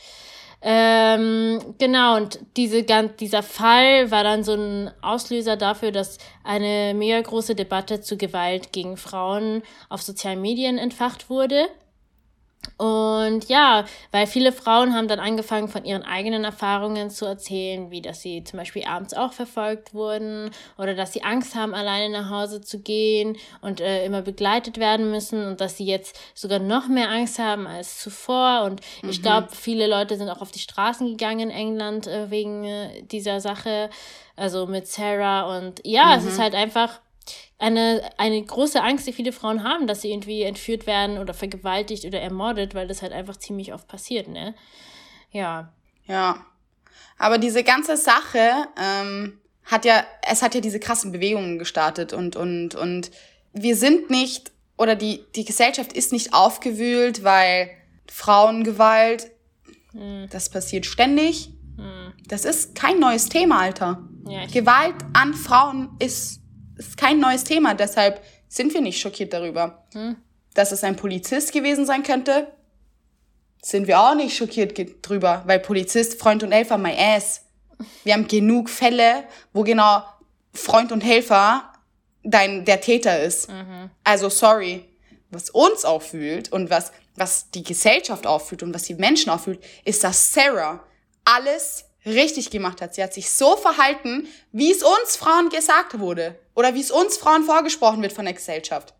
Genau, und dieser Fall war dann so ein Auslöser dafür, dass eine mega große Debatte zu Gewalt gegen Frauen auf sozialen Medien entfacht wurde. Und ja, weil viele Frauen haben dann angefangen, von ihren eigenen Erfahrungen zu erzählen, wie dass sie zum Beispiel abends auch verfolgt wurden oder dass sie Angst haben, alleine nach Hause zu gehen und immer begleitet werden müssen und dass sie jetzt sogar noch mehr Angst haben als zuvor. Und ich glaube, viele Leute sind auch auf die Straßen gegangen in England wegen dieser Sache, also mit Sarah. Und ja, es ist halt einfach eine große Angst, die viele Frauen haben, dass sie irgendwie entführt werden oder vergewaltigt oder ermordet, weil das halt einfach ziemlich oft passiert, ne? Ja. Ja. Aber diese ganze Sache hat ja diese krassen Bewegungen gestartet und wir sind nicht, oder die Gesellschaft ist nicht aufgewühlt, weil Frauengewalt, das passiert ständig. Das ist kein neues Thema, Alter. Ja, Gewalt an Frauen ist kein neues Thema, deshalb sind wir nicht schockiert darüber. Dass es ein Polizist gewesen sein könnte, sind wir auch nicht schockiert drüber, weil Polizist, Freund und Helfer, my ass. Wir haben genug Fälle, wo genau Freund und Helfer der Täter ist. Also sorry, was uns auffühlt und was die Gesellschaft auffühlt und was die Menschen auffühlt, ist, dass Sarah alles richtig gemacht hat. Sie hat sich so verhalten, wie es uns Frauen gesagt wurde. Oder wie es uns Frauen vorgesprochen wird von der Gesellschaft.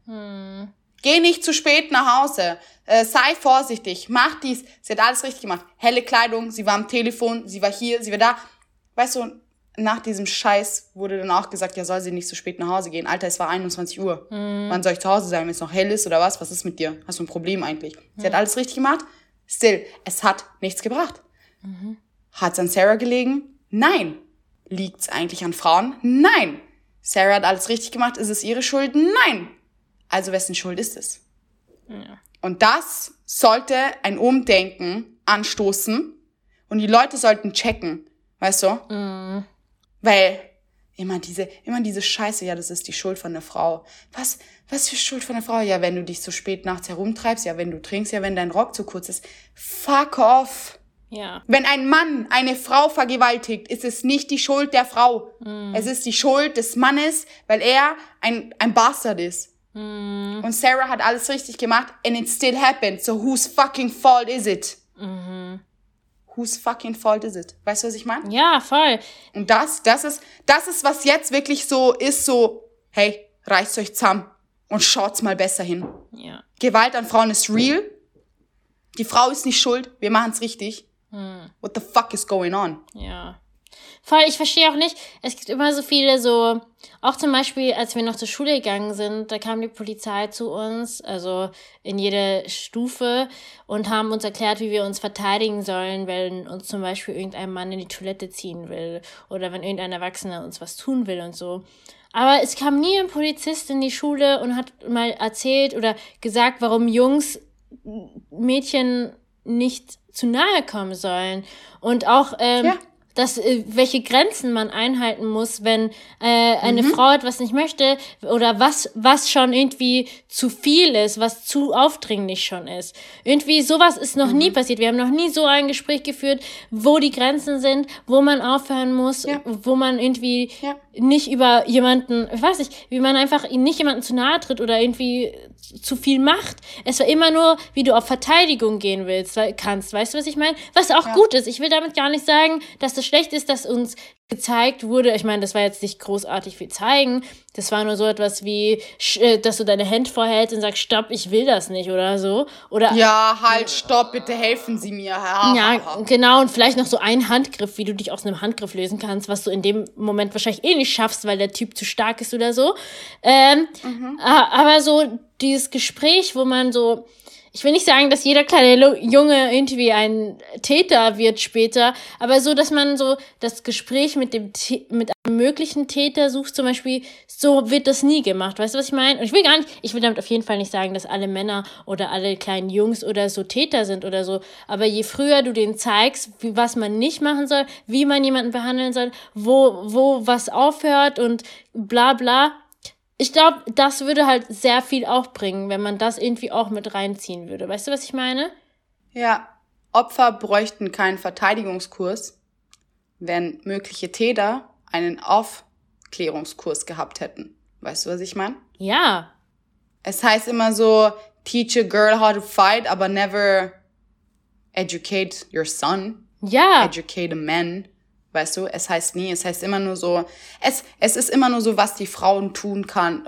Geh nicht zu spät nach Hause. Sei vorsichtig. Mach dies. Sie hat alles richtig gemacht. Helle Kleidung. Sie war am Telefon. Sie war hier. Sie war da. Weißt du, nach diesem Scheiß wurde dann auch gesagt, ja, soll sie nicht so spät nach Hause gehen. Alter, es war 21 Uhr. Wann soll ich zu Hause sein, wenn es noch hell ist oder was? Was ist mit dir? Hast du ein Problem eigentlich? Sie hat alles richtig gemacht. Still, es hat nichts gebracht. Hat's an Sarah gelegen? Nein. Liegt's eigentlich an Frauen? Nein. Sarah hat alles richtig gemacht. Ist es ihre Schuld? Nein. Also wessen Schuld ist es? Ja. Und das sollte ein Umdenken anstoßen und die Leute sollten checken. Weißt du? Weil immer diese Scheiße, ja, das ist die Schuld von der Frau. Was für Schuld von der Frau? Ja, wenn du dich so spät nachts herumtreibst, ja, wenn du trinkst, ja, wenn dein Rock zu kurz ist. Fuck off. Ja. Wenn ein Mann eine Frau vergewaltigt, ist es nicht die Schuld der Frau. Es ist die Schuld des Mannes, weil er ein Bastard ist. Und Sarah hat alles richtig gemacht and it still happened. So whose fucking fault is it? Whose fucking fault is it? Weißt du, was ich meine? Ja, voll. Und das ist, was jetzt wirklich so ist, so, hey, reißt euch zusammen und schaut's mal besser hin. Ja. Gewalt an Frauen ist real. Die Frau ist nicht schuld. Wir machen's richtig. What the fuck is going on? Ja. Voll, ich verstehe auch nicht, es gibt immer so viele so, auch zum Beispiel, als wir noch zur Schule gegangen sind, da kam die Polizei zu uns, also in jede Stufe und haben uns erklärt, wie wir uns verteidigen sollen, wenn uns zum Beispiel irgendein Mann in die Toilette ziehen will oder wenn irgendein Erwachsener uns was tun will und so. Aber es kam nie ein Polizist in die Schule und hat mal erzählt oder gesagt, warum Jungs Mädchen nicht zu nahe kommen sollen. Und auch, welche Grenzen man einhalten muss, wenn eine Frau etwas nicht möchte oder was schon irgendwie zu viel ist, was zu aufdringlich schon ist. Irgendwie sowas ist noch nie passiert. Wir haben noch nie so ein Gespräch geführt, wo die Grenzen sind, wo man aufhören muss, wo man irgendwie nicht über jemanden, ich weiß nicht, wie man einfach nicht jemanden zu nahe tritt oder irgendwie zu viel macht. Es war immer nur, wie du auf Verteidigung gehen kannst. Weißt du, was ich meine? Was auch gut ist. Ich will damit gar nicht sagen, dass das schlecht ist, dass uns gezeigt wurde, ich meine, das war jetzt nicht großartig viel zeigen, das war nur so etwas wie, dass du deine Hände vorhältst und sagst, stopp, ich will das nicht oder so. Oder ja, halt, stopp, bitte helfen Sie mir. Ja, genau, und vielleicht noch so ein Handgriff, wie du dich aus einem Handgriff lösen kannst, was du in dem Moment wahrscheinlich eh nicht schaffst, weil der Typ zu stark ist oder so. Aber so dieses Gespräch, wo man so, ich will nicht sagen, dass jeder kleine Junge irgendwie ein Täter wird später, aber so, dass man so das Gespräch mit einem möglichen Täter sucht, zum Beispiel, so wird das nie gemacht. Weißt du, was ich meine? Und ich will damit auf jeden Fall nicht sagen, dass alle Männer oder alle kleinen Jungs oder so Täter sind oder so, aber je früher du denen zeigst, was man nicht machen soll, wie man jemanden behandeln soll, wo was aufhört und bla bla. Ich glaube, das würde halt sehr viel auch bringen, wenn man das irgendwie auch mit reinziehen würde. Weißt du, was ich meine? Ja, Opfer bräuchten keinen Verteidigungskurs, wenn mögliche Täter einen Aufklärungskurs gehabt hätten. Weißt du, was ich meine? Ja. Es heißt immer so, teach a girl how to fight, aber never educate your son. Ja. Educate a man. Weißt du, es heißt immer nur so, es ist immer nur so, was die Frau tun kann,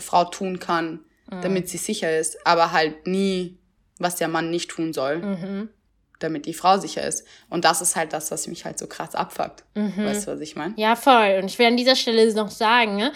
damit sie sicher ist, aber halt nie, was der Mann nicht tun soll, damit die Frau sicher ist. Und das ist halt das, was mich halt so krass abfuckt. Weißt du, was ich meine? Ja, voll. Und ich will an dieser Stelle noch sagen, ne?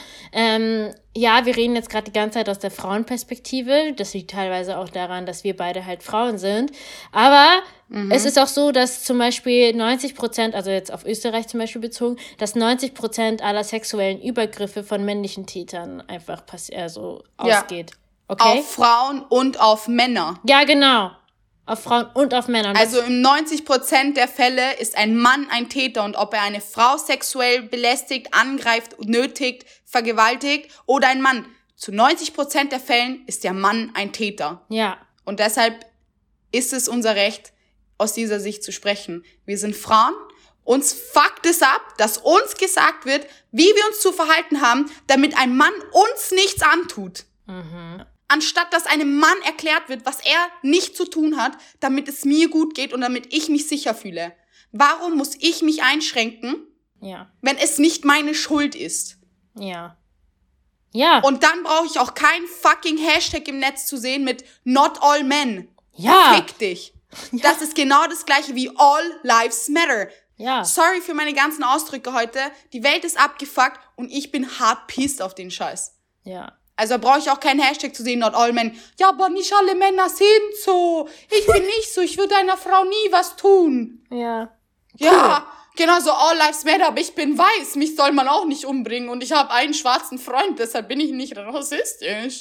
Ja, wir reden jetzt gerade die ganze Zeit aus der Frauenperspektive. Das liegt teilweise auch daran, dass wir beide halt Frauen sind. Aber es ist auch so, dass zum Beispiel 90%, also jetzt auf Österreich zum Beispiel bezogen, dass 90% aller sexuellen Übergriffe von männlichen Tätern einfach ausgeht. Okay? Auf Frauen und auf Männer. Ja, genau. Auf Frauen und auf Männer. Also in 90% der Fälle ist ein Mann ein Täter und ob er eine Frau sexuell belästigt, angreift, nötigt, vergewaltigt oder ein Mann. Zu 90% der Fällen ist der Mann ein Täter. Ja. Und deshalb ist es unser Recht, aus dieser Sicht zu sprechen. Wir sind Frauen, uns fuckt es ab, dass uns gesagt wird, wie wir uns zu verhalten haben, damit ein Mann uns nichts antut. Anstatt dass einem Mann erklärt wird, was er nicht zu tun hat, damit es mir gut geht und damit ich mich sicher fühle. Warum muss ich mich einschränken, wenn es nicht meine Schuld ist? Ja. Ja. Und dann brauche ich auch keinen fucking Hashtag im Netz zu sehen mit Not All Men. Ja. Fick dich. Ja. Das ist genau das gleiche wie All Lives Matter. Ja. Sorry für meine ganzen Ausdrücke heute. Die Welt ist abgefuckt und ich bin hart pissed auf den Scheiß. Ja. Also brauche ich auch keinen Hashtag zu sehen, Not All Men. Ja, aber nicht alle Männer sind so. Ich bin nicht so. Ich würde einer Frau nie was tun. Ja. Cool. Ja, genau so All Lives Matter. Aber ich bin weiß. Mich soll man auch nicht umbringen. Und ich habe einen schwarzen Freund. Deshalb bin ich nicht rassistisch.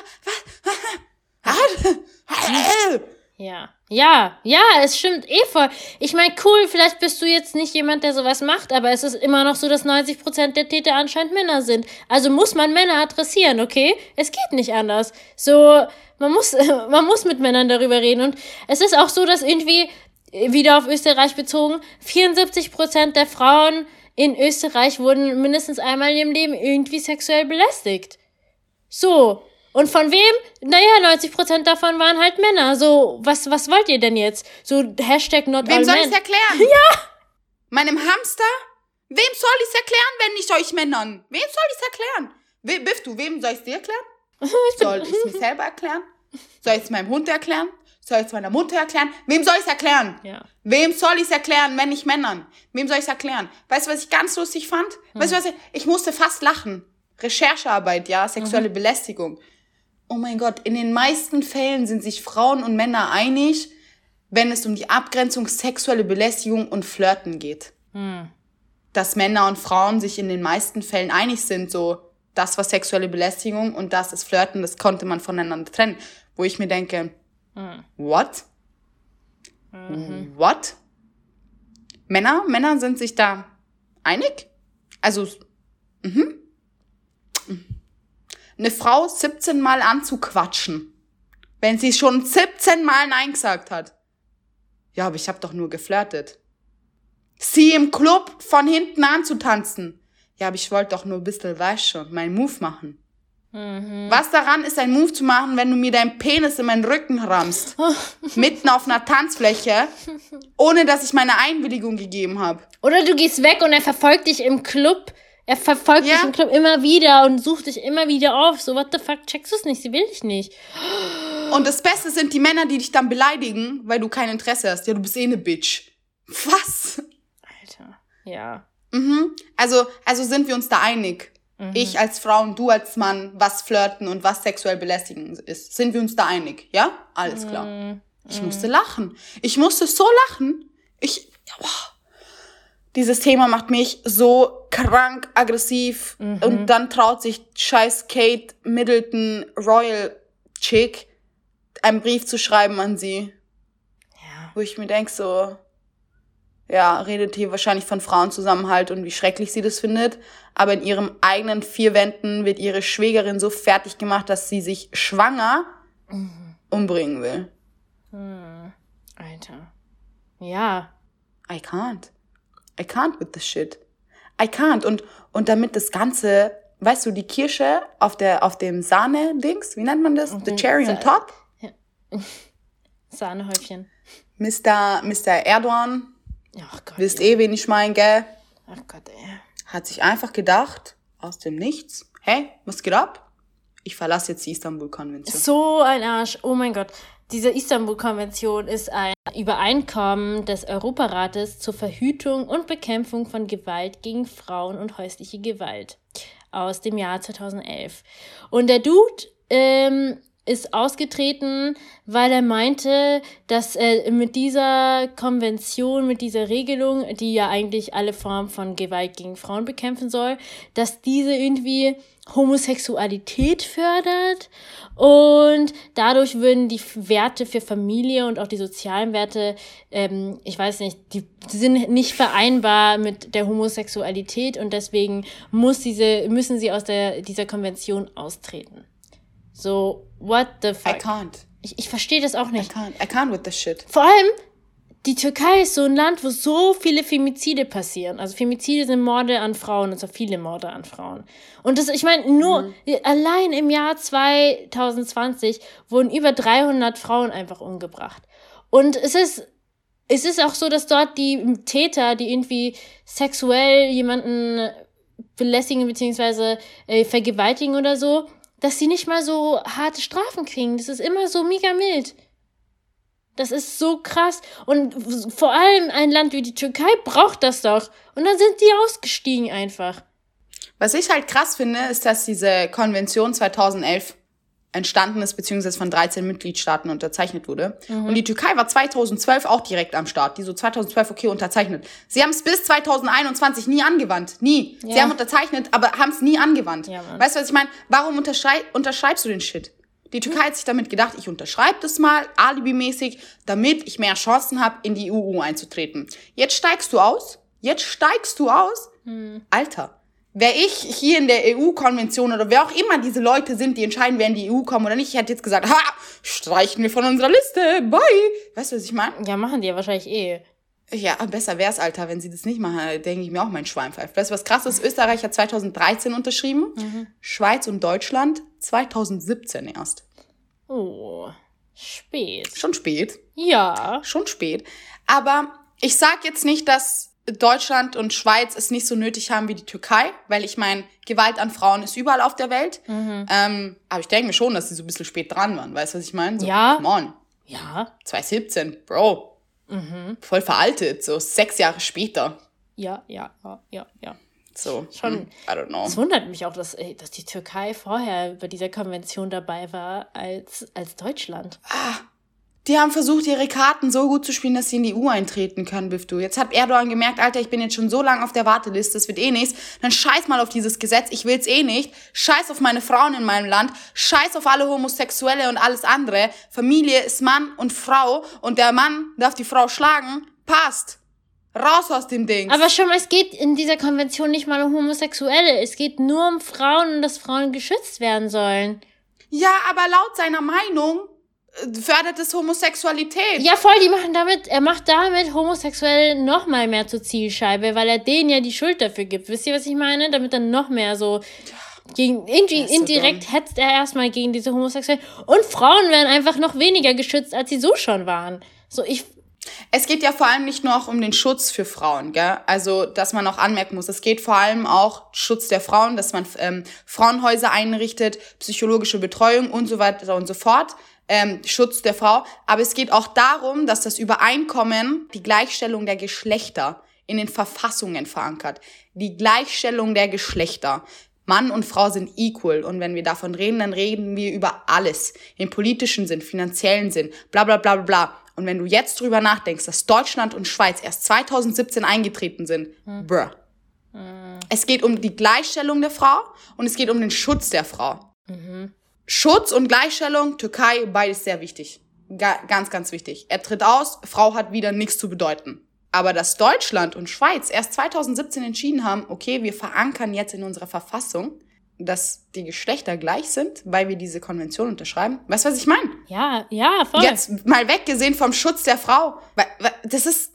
Ja. Ja, es stimmt voll. Ich meine, cool, vielleicht bist du jetzt nicht jemand, der sowas macht, aber es ist immer noch so, dass 90% der Täter anscheinend Männer sind. Also muss man Männer adressieren, okay? Es geht nicht anders. So, man muss mit Männern darüber reden. Und es ist auch so, dass irgendwie, wieder auf Österreich bezogen, 74% der Frauen in Österreich wurden mindestens einmal in ihrem Leben irgendwie sexuell belästigt. So. Und von wem? Naja, 90% davon waren halt Männer. So, was wollt ihr denn jetzt? So, Hashtag not Wem all soll men. ich's erklären? Ja! Meinem Hamster? Wem soll ich's erklären, wenn nicht euch Männern? Wem soll ich's erklären? Biff, du, wem soll ich's dir erklären? Soll ich's mir selber erklären? Soll ich's meinem Hund erklären? Soll ich's meiner Mutter erklären? Wem soll ich's erklären? Ja. Wem soll ich's erklären, wenn nicht Männern? Wem soll ich's erklären? Weißt du, was ich ganz lustig fand? Weißt du, ich musste fast lachen. Recherchearbeit, ja, sexuelle Belästigung. Oh mein Gott, in den meisten Fällen sind sich Frauen und Männer einig, wenn es um die Abgrenzung sexuelle Belästigung und Flirten geht. Dass Männer und Frauen sich in den meisten Fällen einig sind, so, das war sexuelle Belästigung und das ist Flirten, das konnte man voneinander trennen. Wo ich mir denke, what? What? Männer sind sich da einig? Also, eine Frau 17 Mal anzuquatschen, wenn sie schon 17 Mal Nein gesagt hat. Ja, aber ich habe doch nur geflirtet. Sie im Club von hinten anzutanzen. Ja, aber ich wollte doch nur ein bisschen, weißt schon, meinen Move machen. Was daran ist, ein Move zu machen, wenn du mir deinen Penis in meinen Rücken rammst? Mitten auf einer Tanzfläche, ohne dass ich meine Einwilligung gegeben habe. Oder du gehst weg und er verfolgt dich im Club. Er verfolgt dich im Club immer wieder und sucht dich immer wieder auf. So, what the fuck, checkst du es nicht? Sie will dich nicht. Und das Beste sind die Männer, die dich dann beleidigen, weil du kein Interesse hast. Ja, du bist eh eine Bitch. Was? Alter, ja. Also sind wir uns da einig? Ich als Frau und du als Mann, was Flirten und was sexuell belästigen ist. Sind wir uns da einig? Ja? Alles klar. Ich musste lachen. Ich musste so lachen. Dieses Thema macht mich so krank aggressiv. Und dann traut sich scheiß Kate Middleton Royal Chick einen Brief zu schreiben an sie. Ja. Wo ich mir denke so, ja, redet hier wahrscheinlich von Frauenzusammenhalt und wie schrecklich sie das findet. Aber in ihrem eigenen 4 Wänden wird ihre Schwägerin so fertig gemacht, dass sie sich schwanger umbringen will. Alter. Ja. I can't with this shit. I can't. Und damit das Ganze, weißt du, die Kirsche auf dem Sahne-Dings, wie nennt man das? The cherry on top? Ja. Sahnehäufchen. Mr. Erdogan, Ach Gott. wisst wen ich mein, gell? Ach Gott, ey. Hat sich einfach gedacht, aus dem Nichts, hey, was geht ab? Ich verlasse jetzt die Istanbul-Konvention. So ein Arsch. Oh mein Gott. Diese Istanbul-Konvention ist ein Übereinkommen des Europarates zur Verhütung und Bekämpfung von Gewalt gegen Frauen und häusliche Gewalt aus dem Jahr 2011. Und der Dude ist ausgetreten, weil er meinte, dass mit dieser Konvention, mit dieser Regelung, die ja eigentlich alle Formen von Gewalt gegen Frauen bekämpfen soll, dass diese irgendwie Homosexualität fördert und dadurch würden die Werte für Familie und auch die sozialen Werte, ich weiß nicht, die sind nicht vereinbar mit der Homosexualität und deswegen müssen sie aus dieser Konvention austreten. So, what the fuck? I can't. Ich verstehe das auch nicht. I can't with this shit. Vor allem, die Türkei ist so ein Land, wo so viele Femizide passieren. Also Femizide sind Morde an Frauen, und zwar viele Morde an Frauen. Und das, ich meine, nur allein im Jahr 2020 wurden über 300 Frauen einfach umgebracht. Und es ist auch so, dass dort die Täter, die irgendwie sexuell jemanden belästigen bzw. vergewaltigen oder so, dass sie nicht mal so harte Strafen kriegen. Das ist immer so mega mild. Das ist so krass. Und vor allem ein Land wie die Türkei braucht das doch. Und dann sind die ausgestiegen einfach. Was ich halt krass finde, ist, dass diese Konvention 2011 entstanden ist, beziehungsweise von 13 Mitgliedstaaten unterzeichnet wurde. Und die Türkei war 2012 auch direkt am Start. Die so 2012, okay, unterzeichnet. Sie haben es bis 2021 nie angewandt. Nie. Ja. Sie haben unterzeichnet, aber haben es nie angewandt. Ja, weißt du, was ich meine? Warum unterschreibst du den Shit? Die Türkei hat sich damit gedacht, ich unterschreibe das mal, alibimäßig, damit ich mehr Chancen habe, in die EU einzutreten. Jetzt steigst du aus. Alter, wäre ich hier in der EU-Konvention oder wer auch immer diese Leute sind, die entscheiden, wer in die EU kommen oder nicht, ich hätte jetzt gesagt, streichen wir von unserer Liste, bye. Weißt du, was ich meine? Ja, machen die ja wahrscheinlich eh. Ja, besser wär's, Alter, wenn sie das nicht machen, denke ich mir auch, mein Schwein pfeift. Weißt du, was krass ist? Österreich hat 2013 unterschrieben, Schweiz und Deutschland 2017 erst. Oh, spät. Schon spät. Ja. Schon spät. Aber ich sag jetzt nicht, dass Deutschland und Schweiz es nicht so nötig haben wie die Türkei, weil ich meine, Gewalt an Frauen ist überall auf der Welt. Aber ich denke mir schon, dass sie so ein bisschen spät dran waren. Weißt du, was ich meine? So, ja. Come on. Ja. 2017, Bro. Voll veraltet, so 6 Jahre später. Ja. So, schon. I don't know. Es wundert mich auch, dass die Türkei vorher bei dieser Konvention dabei war als Deutschland. Die haben versucht, ihre Karten so gut zu spielen, dass sie in die EU eintreten können, Biftu. Jetzt hat Erdogan gemerkt, Alter, ich bin jetzt schon so lange auf der Warteliste, das wird eh nichts. Dann scheiß mal auf dieses Gesetz, ich will's eh nicht. Scheiß auf meine Frauen in meinem Land. Scheiß auf alle Homosexuelle und alles andere. Familie ist Mann und Frau und der Mann darf die Frau schlagen. Passt. Raus aus dem Ding. Aber schon mal, es geht in dieser Konvention nicht mal um Homosexuelle. Es geht nur um Frauen und dass Frauen geschützt werden sollen. Ja, aber laut seiner Meinung fördert es Homosexualität. Ja, voll, er macht damit Homosexuelle noch mal mehr zur Zielscheibe, weil er denen ja die Schuld dafür gibt. Wisst ihr, was ich meine? Damit dann noch mehr so indirekt hetzt er erstmal gegen diese Homosexuellen. Und Frauen werden einfach noch weniger geschützt, als sie so schon waren. Es geht ja vor allem nicht nur auch um den Schutz für Frauen, gell? Also, dass man auch anmerken muss, es geht vor allem auch Schutz der Frauen, dass man Frauenhäuser einrichtet, psychologische Betreuung und so weiter und so fort. Schutz der Frau, aber es geht auch darum, dass das Übereinkommen die Gleichstellung der Geschlechter in den Verfassungen verankert. Die Gleichstellung der Geschlechter. Mann und Frau sind equal und wenn wir davon reden, dann reden wir über alles. Im politischen Sinn, finanziellen Sinn, bla bla bla bla. Und wenn du jetzt drüber nachdenkst, dass Deutschland und Schweiz erst 2017 eingetreten sind, bruh. Es geht um die Gleichstellung der Frau und es geht um den Schutz der Frau. Schutz und Gleichstellung, Türkei, beides sehr wichtig. Ganz, ganz wichtig. Er tritt aus, Frau hat wieder nichts zu bedeuten. Aber dass Deutschland und Schweiz erst 2017 entschieden haben, okay, wir verankern jetzt in unserer Verfassung, dass die Geschlechter gleich sind, weil wir diese Konvention unterschreiben. Weißt du, was ich meine? Ja, voll. Jetzt mal weggesehen vom Schutz der Frau. Das ist,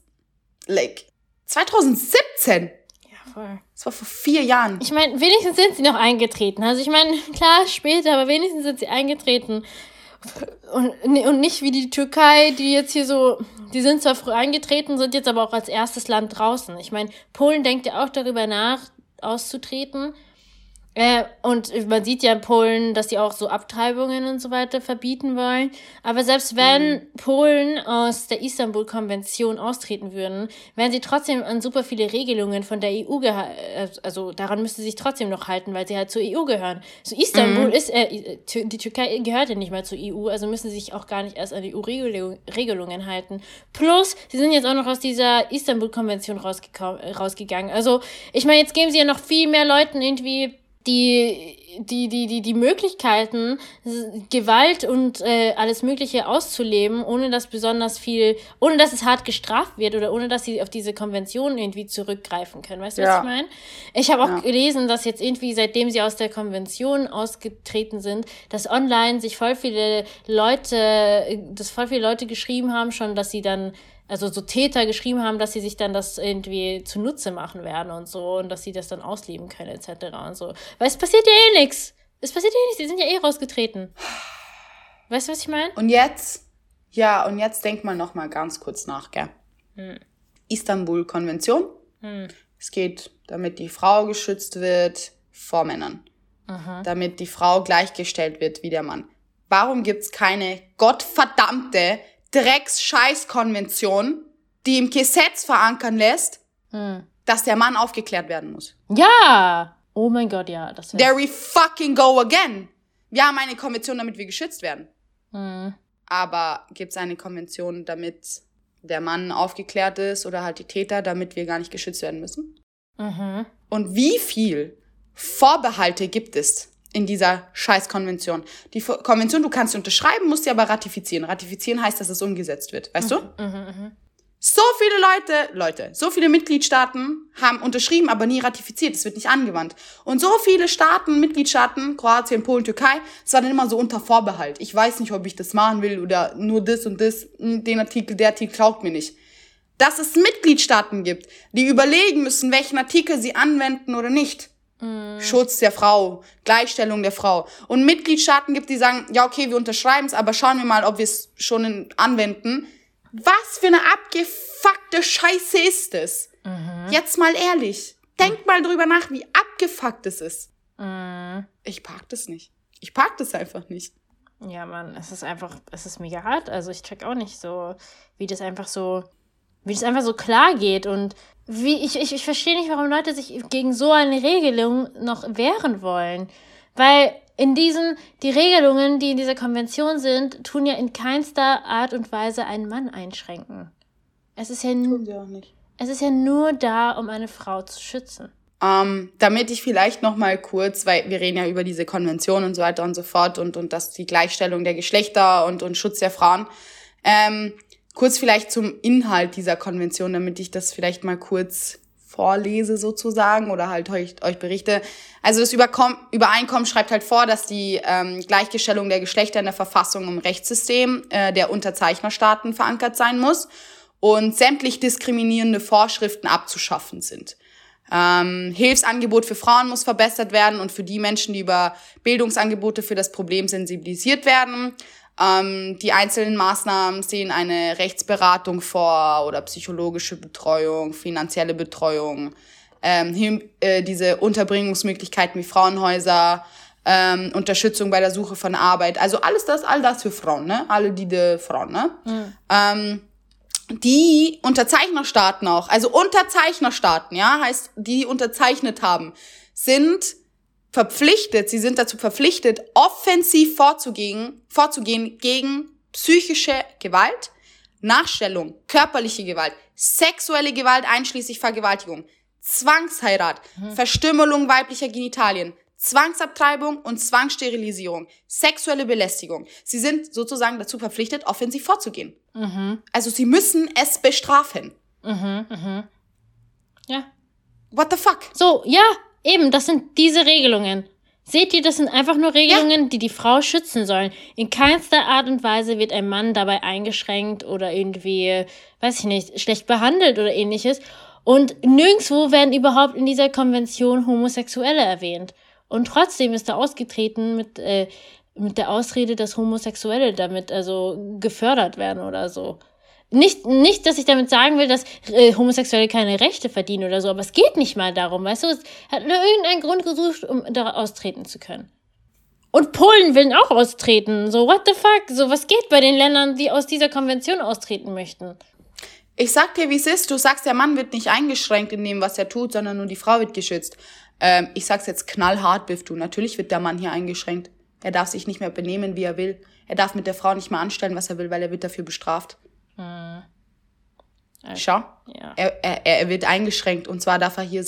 2017. Voll. Das war vor 4 Jahren. Ich meine, wenigstens sind sie noch eingetreten. Also ich meine, klar, später, aber wenigstens sind sie eingetreten. Und nicht wie die Türkei, die jetzt hier so, die sind zwar früh eingetreten, sind jetzt aber auch als erstes Land draußen. Ich meine, Polen denkt ja auch darüber nach, auszutreten. Und man sieht ja in Polen, dass die auch so Abtreibungen und so weiter verbieten wollen. Aber selbst wenn Polen aus der Istanbul-Konvention austreten würden, wären sie trotzdem an super viele Regelungen von der EU also daran müssten sie sich trotzdem noch halten, weil sie halt zur EU gehören. So Istanbul die Türkei gehört ja nicht mal zur EU, also müssen sie sich auch gar nicht erst an die EU-Regelungen halten. Plus, sie sind jetzt auch noch aus dieser Istanbul-Konvention rausgegangen. Also, ich meine, jetzt geben sie ja noch viel mehr Leuten irgendwie die Möglichkeiten, Gewalt und alles Mögliche auszuleben, ohne dass es hart gestraft wird oder ohne dass sie auf diese Konvention irgendwie zurückgreifen können. Weißt du, was ich meine? Ich habe auch gelesen, dass jetzt irgendwie, seitdem sie aus der Konvention ausgetreten sind, dass online sich voll viele Leute geschrieben haben schon, dass sie dann, also so Täter geschrieben haben, dass sie sich dann das irgendwie zunutze machen werden und so und dass sie das dann ausleben können etc. und so. Weil es passiert ja eh nichts. Es passiert eh nichts, die sind ja eh rausgetreten. Weißt du, was ich meine? Und jetzt denk mal noch mal ganz kurz nach, gell? Istanbul-Konvention. Es geht, damit die Frau geschützt wird vor Männern. Damit die Frau gleichgestellt wird wie der Mann. Warum gibt's keine gottverdammte Drecks-Scheiß-Konvention, die im Gesetz verankern lässt, dass der Mann aufgeklärt werden muss? Ja! Oh mein Gott, ja. There we fucking go again. Wir haben eine Konvention, damit wir geschützt werden. Aber gibt's eine Konvention, damit der Mann aufgeklärt ist oder halt die Täter, damit wir gar nicht geschützt werden müssen? Und wie viel Vorbehalte gibt es in dieser Scheiß-Konvention? Die Konvention, du kannst sie unterschreiben, musst sie aber ratifizieren. Ratifizieren heißt, dass es umgesetzt wird, weißt du? So viele so viele Mitgliedstaaten haben unterschrieben, aber nie ratifiziert. Es wird nicht angewandt. Und so viele Mitgliedstaaten, Kroatien, Polen, Türkei, es war dann immer so unter Vorbehalt. Ich weiß nicht, ob ich das machen will oder nur das und das, der Artikel taugt mir nicht. dass es Mitgliedstaaten gibt, die überlegen müssen, welchen Artikel sie anwenden oder nicht. Schutz der Frau, Gleichstellung der Frau. Und Mitgliedstaaten gibt, die sagen, ja okay, wir unterschreiben es, aber schauen wir mal, ob wir es schon anwenden. Was für eine abgefuckte Scheiße ist das? Jetzt mal ehrlich. Denk mal drüber nach, wie abgefuckt es ist. Ich pack das nicht. Ich pack das einfach nicht. Ja, Mann, es ist mega hart. Also ich check auch nicht so, wie das einfach so klar geht. Und ich verstehe nicht, warum Leute sich gegen so eine Regelung noch wehren wollen. Weil die Regelungen, die in dieser Konvention sind, tun ja in keinster Art und Weise einen Mann einschränken. Tun sie auch nicht. Es ist ja nur da, um eine Frau zu schützen. Damit ich vielleicht noch mal kurz, weil wir reden ja über diese Konvention und so weiter und so fort und das die Gleichstellung der Geschlechter und Schutz der Frauen. Kurz vielleicht zum Inhalt dieser Konvention, damit ich das vielleicht mal kurz vorlese sozusagen oder halt euch berichte. Also das Übereinkommen schreibt halt vor, dass die Gleichstellung der Geschlechter in der Verfassung im Rechtssystem der Unterzeichnerstaaten verankert sein muss und sämtlich diskriminierende Vorschriften abzuschaffen sind. Hilfsangebot für Frauen muss verbessert werden und für die Menschen, die über Bildungsangebote für das Problem sensibilisiert werden. Die einzelnen Maßnahmen sehen eine Rechtsberatung vor oder psychologische Betreuung, finanzielle Betreuung, diese Unterbringungsmöglichkeiten wie Frauenhäuser, Unterstützung bei der Suche von Arbeit. Also all das für Frauen, ne? Alle die Frauen, ne? Die Unterzeichnerstaaten auch, also Unterzeichnerstaaten, ja, heißt, die unterzeichnet haben, sie sind dazu verpflichtet, offensiv vorzugehen gegen psychische Gewalt, Nachstellung, körperliche Gewalt, sexuelle Gewalt einschließlich Vergewaltigung, Zwangsheirat, Verstümmelung weiblicher Genitalien, Zwangsabtreibung und Zwangssterilisierung, sexuelle Belästigung. Sie sind sozusagen dazu verpflichtet, offensiv vorzugehen. Also sie müssen es bestrafen. Ja. What the fuck? So, ja, eben, das sind diese Regelungen. Seht ihr, das sind einfach nur Regelungen, die Frau schützen sollen. In keinster Art und Weise wird ein Mann dabei eingeschränkt oder irgendwie, weiß ich nicht, schlecht behandelt oder ähnliches. Und nirgendwo werden überhaupt in dieser Konvention Homosexuelle erwähnt. Und trotzdem ist da ausgetreten mit der Ausrede, dass Homosexuelle damit also gefördert werden oder so. Nicht, dass ich damit sagen will, dass Homosexuelle keine Rechte verdienen oder so, aber es geht nicht mal darum, weißt du? Es hat nur irgendeinen Grund gesucht, um da austreten zu können. Und Polen will auch austreten. So, what the fuck? So, was geht bei den Ländern, die aus dieser Konvention austreten möchten? Ich sag dir, wie es ist. Du sagst, der Mann wird nicht eingeschränkt in dem, was er tut, sondern nur die Frau wird geschützt. Ich sag's jetzt knallhart, Biff, du. Natürlich wird der Mann hier eingeschränkt. Er darf sich nicht mehr benehmen, wie er will. Er darf mit der Frau nicht mehr anstellen, was er will, weil er wird dafür bestraft. Schau, ja. Er wird eingeschränkt und zwar darf er hier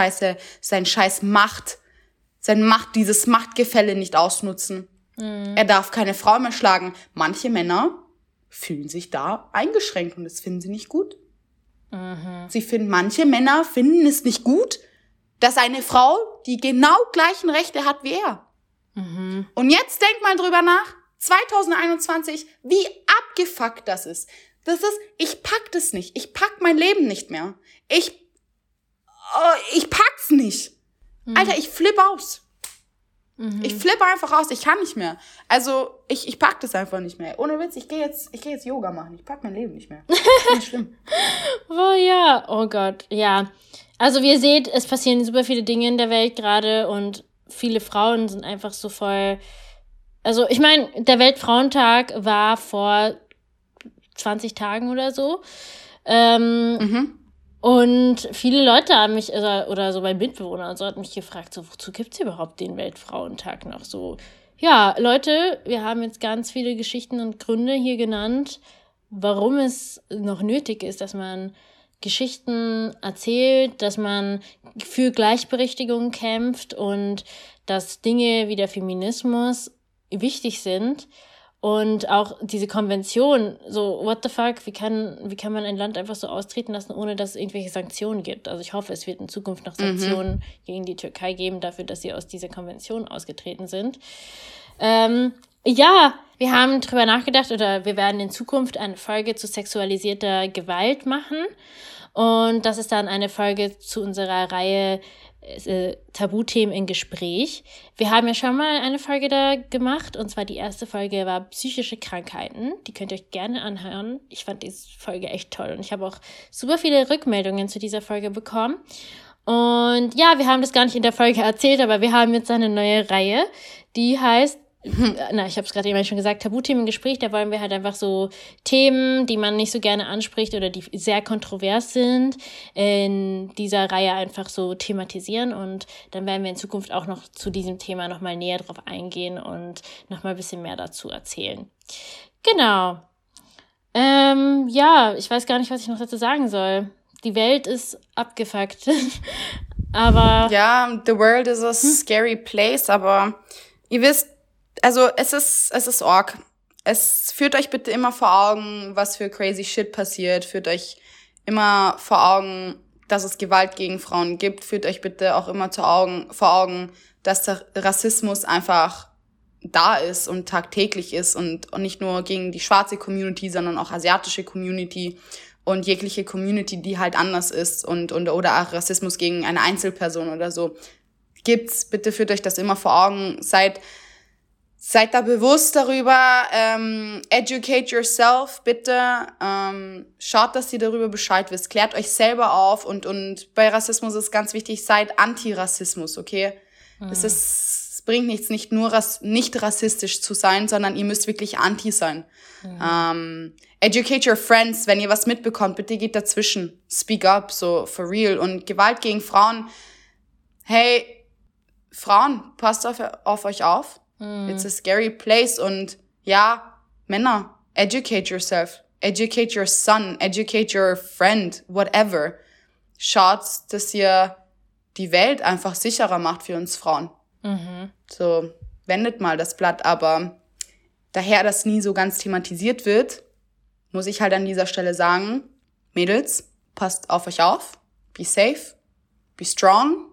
dieses Machtgefälle nicht ausnutzen. Er darf keine Frau mehr schlagen. Manche Männer fühlen sich da eingeschränkt und das finden sie nicht gut. Manche Männer finden es nicht gut, dass eine Frau die genau gleichen Rechte hat wie er. Und jetzt denk mal drüber nach, 2021, wie abgefuckt das ist. Ich pack das nicht. Ich pack mein Leben nicht mehr. Ich pack's nicht. Alter, ich flippe aus. Ich flippe einfach aus. Ich kann nicht mehr. Also, ich pack das einfach nicht mehr. Ohne Witz, ich gehe jetzt Yoga machen. Ich pack mein Leben nicht mehr. Das ist nicht schlimm. Oh ja, oh Gott, ja. Also, wie ihr seht, es passieren super viele Dinge in der Welt gerade und viele Frauen sind einfach so voll. Also, ich meine, der Weltfrauentag war vor 20 Tagen oder so. Und viele Leute haben mich, oder so mein Mitbewohner und so, hat mich gefragt, so, wozu gibt's überhaupt den Weltfrauentag noch? So, ja, Leute, wir haben jetzt ganz viele Geschichten und Gründe hier genannt, warum es noch nötig ist, dass man Geschichten erzählt, dass man für Gleichberechtigung kämpft und dass Dinge wie der Feminismus wichtig sind. Und auch diese Konvention, so, what the fuck, wie kann man ein Land einfach so austreten lassen, ohne dass es irgendwelche Sanktionen gibt? Also ich hoffe, es wird in Zukunft noch Sanktionen gegen die Türkei geben, dafür, dass sie aus dieser Konvention ausgetreten sind. Ja, wir haben drüber nachgedacht oder wir werden in Zukunft eine Folge zu sexualisierter Gewalt machen. Und das ist dann eine Folge zu unserer Reihe Tabuthemen im Gespräch. Wir haben ja schon mal eine Folge da gemacht, und zwar die erste Folge war psychische Krankheiten. Die könnt ihr euch gerne anhören. Ich fand diese Folge echt toll und ich habe auch super viele Rückmeldungen zu dieser Folge bekommen. Und ja, wir haben das gar nicht in der Folge erzählt, aber wir haben jetzt eine neue Reihe, die heißt, ich habe es gerade eben schon gesagt, Tabuthemen im Gespräch. Da wollen wir halt einfach so Themen, die man nicht so gerne anspricht oder die sehr kontrovers sind, in dieser Reihe einfach so thematisieren. Und dann werden wir in Zukunft auch noch zu diesem Thema nochmal näher drauf eingehen und nochmal ein bisschen mehr dazu erzählen. Genau. Ja, ich weiß gar nicht, was ich noch dazu sagen soll. Die Welt ist abgefuckt. Aber ja, the world is a scary place, aber ihr wisst, also es ist arg. Es führt euch bitte immer vor Augen, was für crazy shit passiert. Führt euch immer vor Augen, dass es Gewalt gegen Frauen gibt. Führt euch bitte auch immer vor Augen, dass der Rassismus einfach da ist und tagtäglich ist und nicht nur gegen die schwarze Community, sondern auch asiatische Community und jegliche Community, die halt anders ist oder auch Rassismus gegen eine Einzelperson oder so gibt's. Bitte führt euch das immer vor Augen. Seid da bewusst darüber, educate yourself, bitte, schaut, dass ihr darüber Bescheid wisst, klärt euch selber auf und bei Rassismus ist ganz wichtig, seid Anti-Rassismus, okay? Es bringt nichts, nicht nur nicht rassistisch zu sein, sondern ihr müsst wirklich anti sein. Educate your friends, wenn ihr was mitbekommt, bitte geht dazwischen, speak up, so for real. Und Gewalt gegen Frauen, hey, Frauen, passt auf euch auf. It's a scary place. Und ja, Männer, educate yourself. Educate your son. Educate your friend. Whatever. Schaut, dass ihr die Welt einfach sicherer macht für uns Frauen. So, wendet mal das Blatt. Aber daher das nie so ganz thematisiert wird, muss ich halt an dieser Stelle sagen, Mädels, passt auf euch auf. Be safe. Be strong.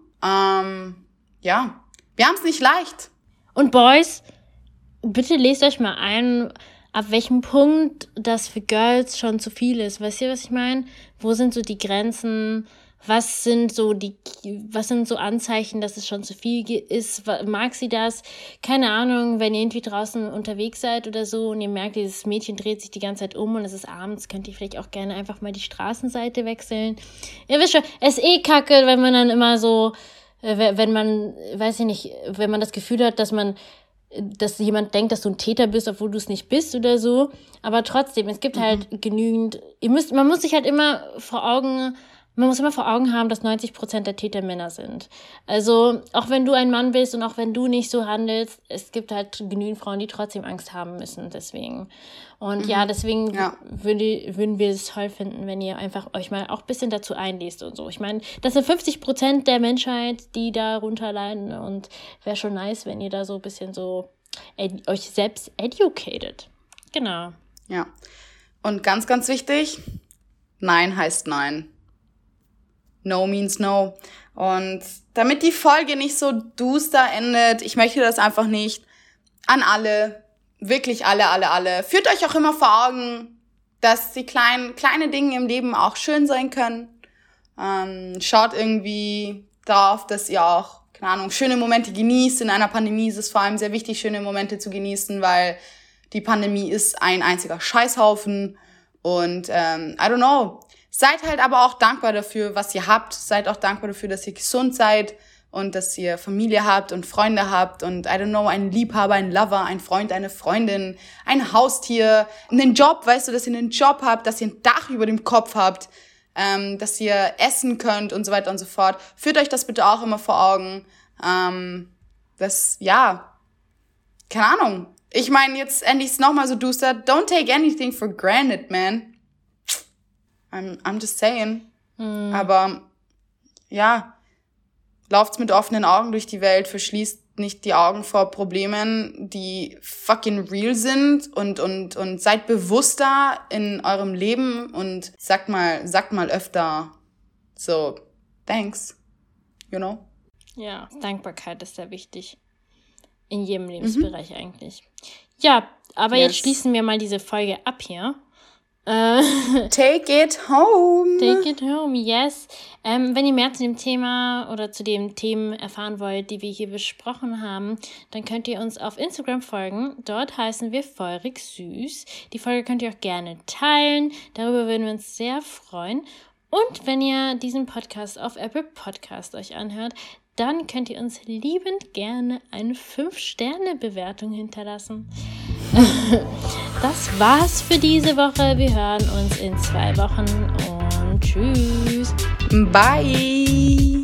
Ja, wir haben es nicht leicht. Und Boys, bitte lest euch mal ein, ab welchem Punkt das für Girls schon zu viel ist. Weißt ihr, was ich meine? Wo sind so die Grenzen? Was sind so Anzeichen, dass es schon zu viel ist? Mag sie das? Keine Ahnung, wenn ihr irgendwie draußen unterwegs seid oder so und ihr merkt, dieses Mädchen dreht sich die ganze Zeit um und es ist abends, könnt ihr vielleicht auch gerne einfach mal die Straßenseite wechseln. Ihr wisst schon, es ist kacke, wenn man dann immer so, wenn man, weiß ich nicht, wenn man das Gefühl hat, dass jemand denkt, dass du ein Täter bist, obwohl du es nicht bist oder so. Aber trotzdem, es gibt halt genügend, man muss sich halt immer vor Augen haben, dass 90% der Täter Männer sind. Also, auch wenn du ein Mann bist und auch wenn du nicht so handelst, es gibt halt genügend Frauen, die trotzdem Angst haben müssen, deswegen. Und deswegen würden wir es toll finden, wenn ihr einfach euch mal auch ein bisschen dazu einlest und so. Ich meine, das sind 50% der Menschheit, die darunter leiden und wäre schon nice, wenn ihr da so ein bisschen so euch selbst educated. Genau. Ja. Und ganz, ganz wichtig, Nein heißt Nein. No means no. Und damit die Folge nicht so duster endet, ich möchte das einfach nicht, an alle, wirklich alle, führt euch auch immer vor Augen, dass die kleine Dinge im Leben auch schön sein können. Schaut irgendwie darauf, dass ihr auch, keine Ahnung, schöne Momente genießt. In einer Pandemie ist es vor allem sehr wichtig, schöne Momente zu genießen, weil die Pandemie ist ein einziger Scheißhaufen. Und I don't know. Seid halt aber auch dankbar dafür, was ihr habt. Seid auch dankbar dafür, dass ihr gesund seid und dass ihr Familie habt und Freunde habt und, I don't know, einen Liebhaber, einen Lover, einen Freund, eine Freundin, ein Haustier, einen Job, weißt du, dass ihr einen Job habt, dass ihr ein Dach über dem Kopf habt, dass ihr essen könnt und so weiter und so fort. Führt euch das bitte auch immer vor Augen. Keine Ahnung. Ich meine, jetzt endlich ist nochmal so duster. Don't take anything for granted, man. I'm just saying. Aber ja, lauft's mit offenen Augen durch die Welt, verschließt nicht die Augen vor Problemen, die fucking real sind und seid bewusster in eurem Leben und sagt mal öfter so, thanks, you know? Ja, Dankbarkeit ist sehr wichtig. In jedem Lebensbereich eigentlich. Ja, Aber jetzt schließen wir mal diese Folge ab hier. Take it home. Take it home, yes. Wenn ihr mehr zu dem Thema oder zu den Themen erfahren wollt, die wir hier besprochen haben, dann könnt ihr uns auf Instagram folgen. Dort heißen wir Feurig Süß. Die Folge könnt ihr auch gerne teilen. Darüber würden wir uns sehr freuen. Und wenn ihr diesen Podcast auf Apple Podcast euch anhört, dann könnt ihr uns liebend gerne eine 5-Sterne-Bewertung hinterlassen. Das war's für diese Woche. Wir hören uns in 2 Wochen und tschüss. Bye.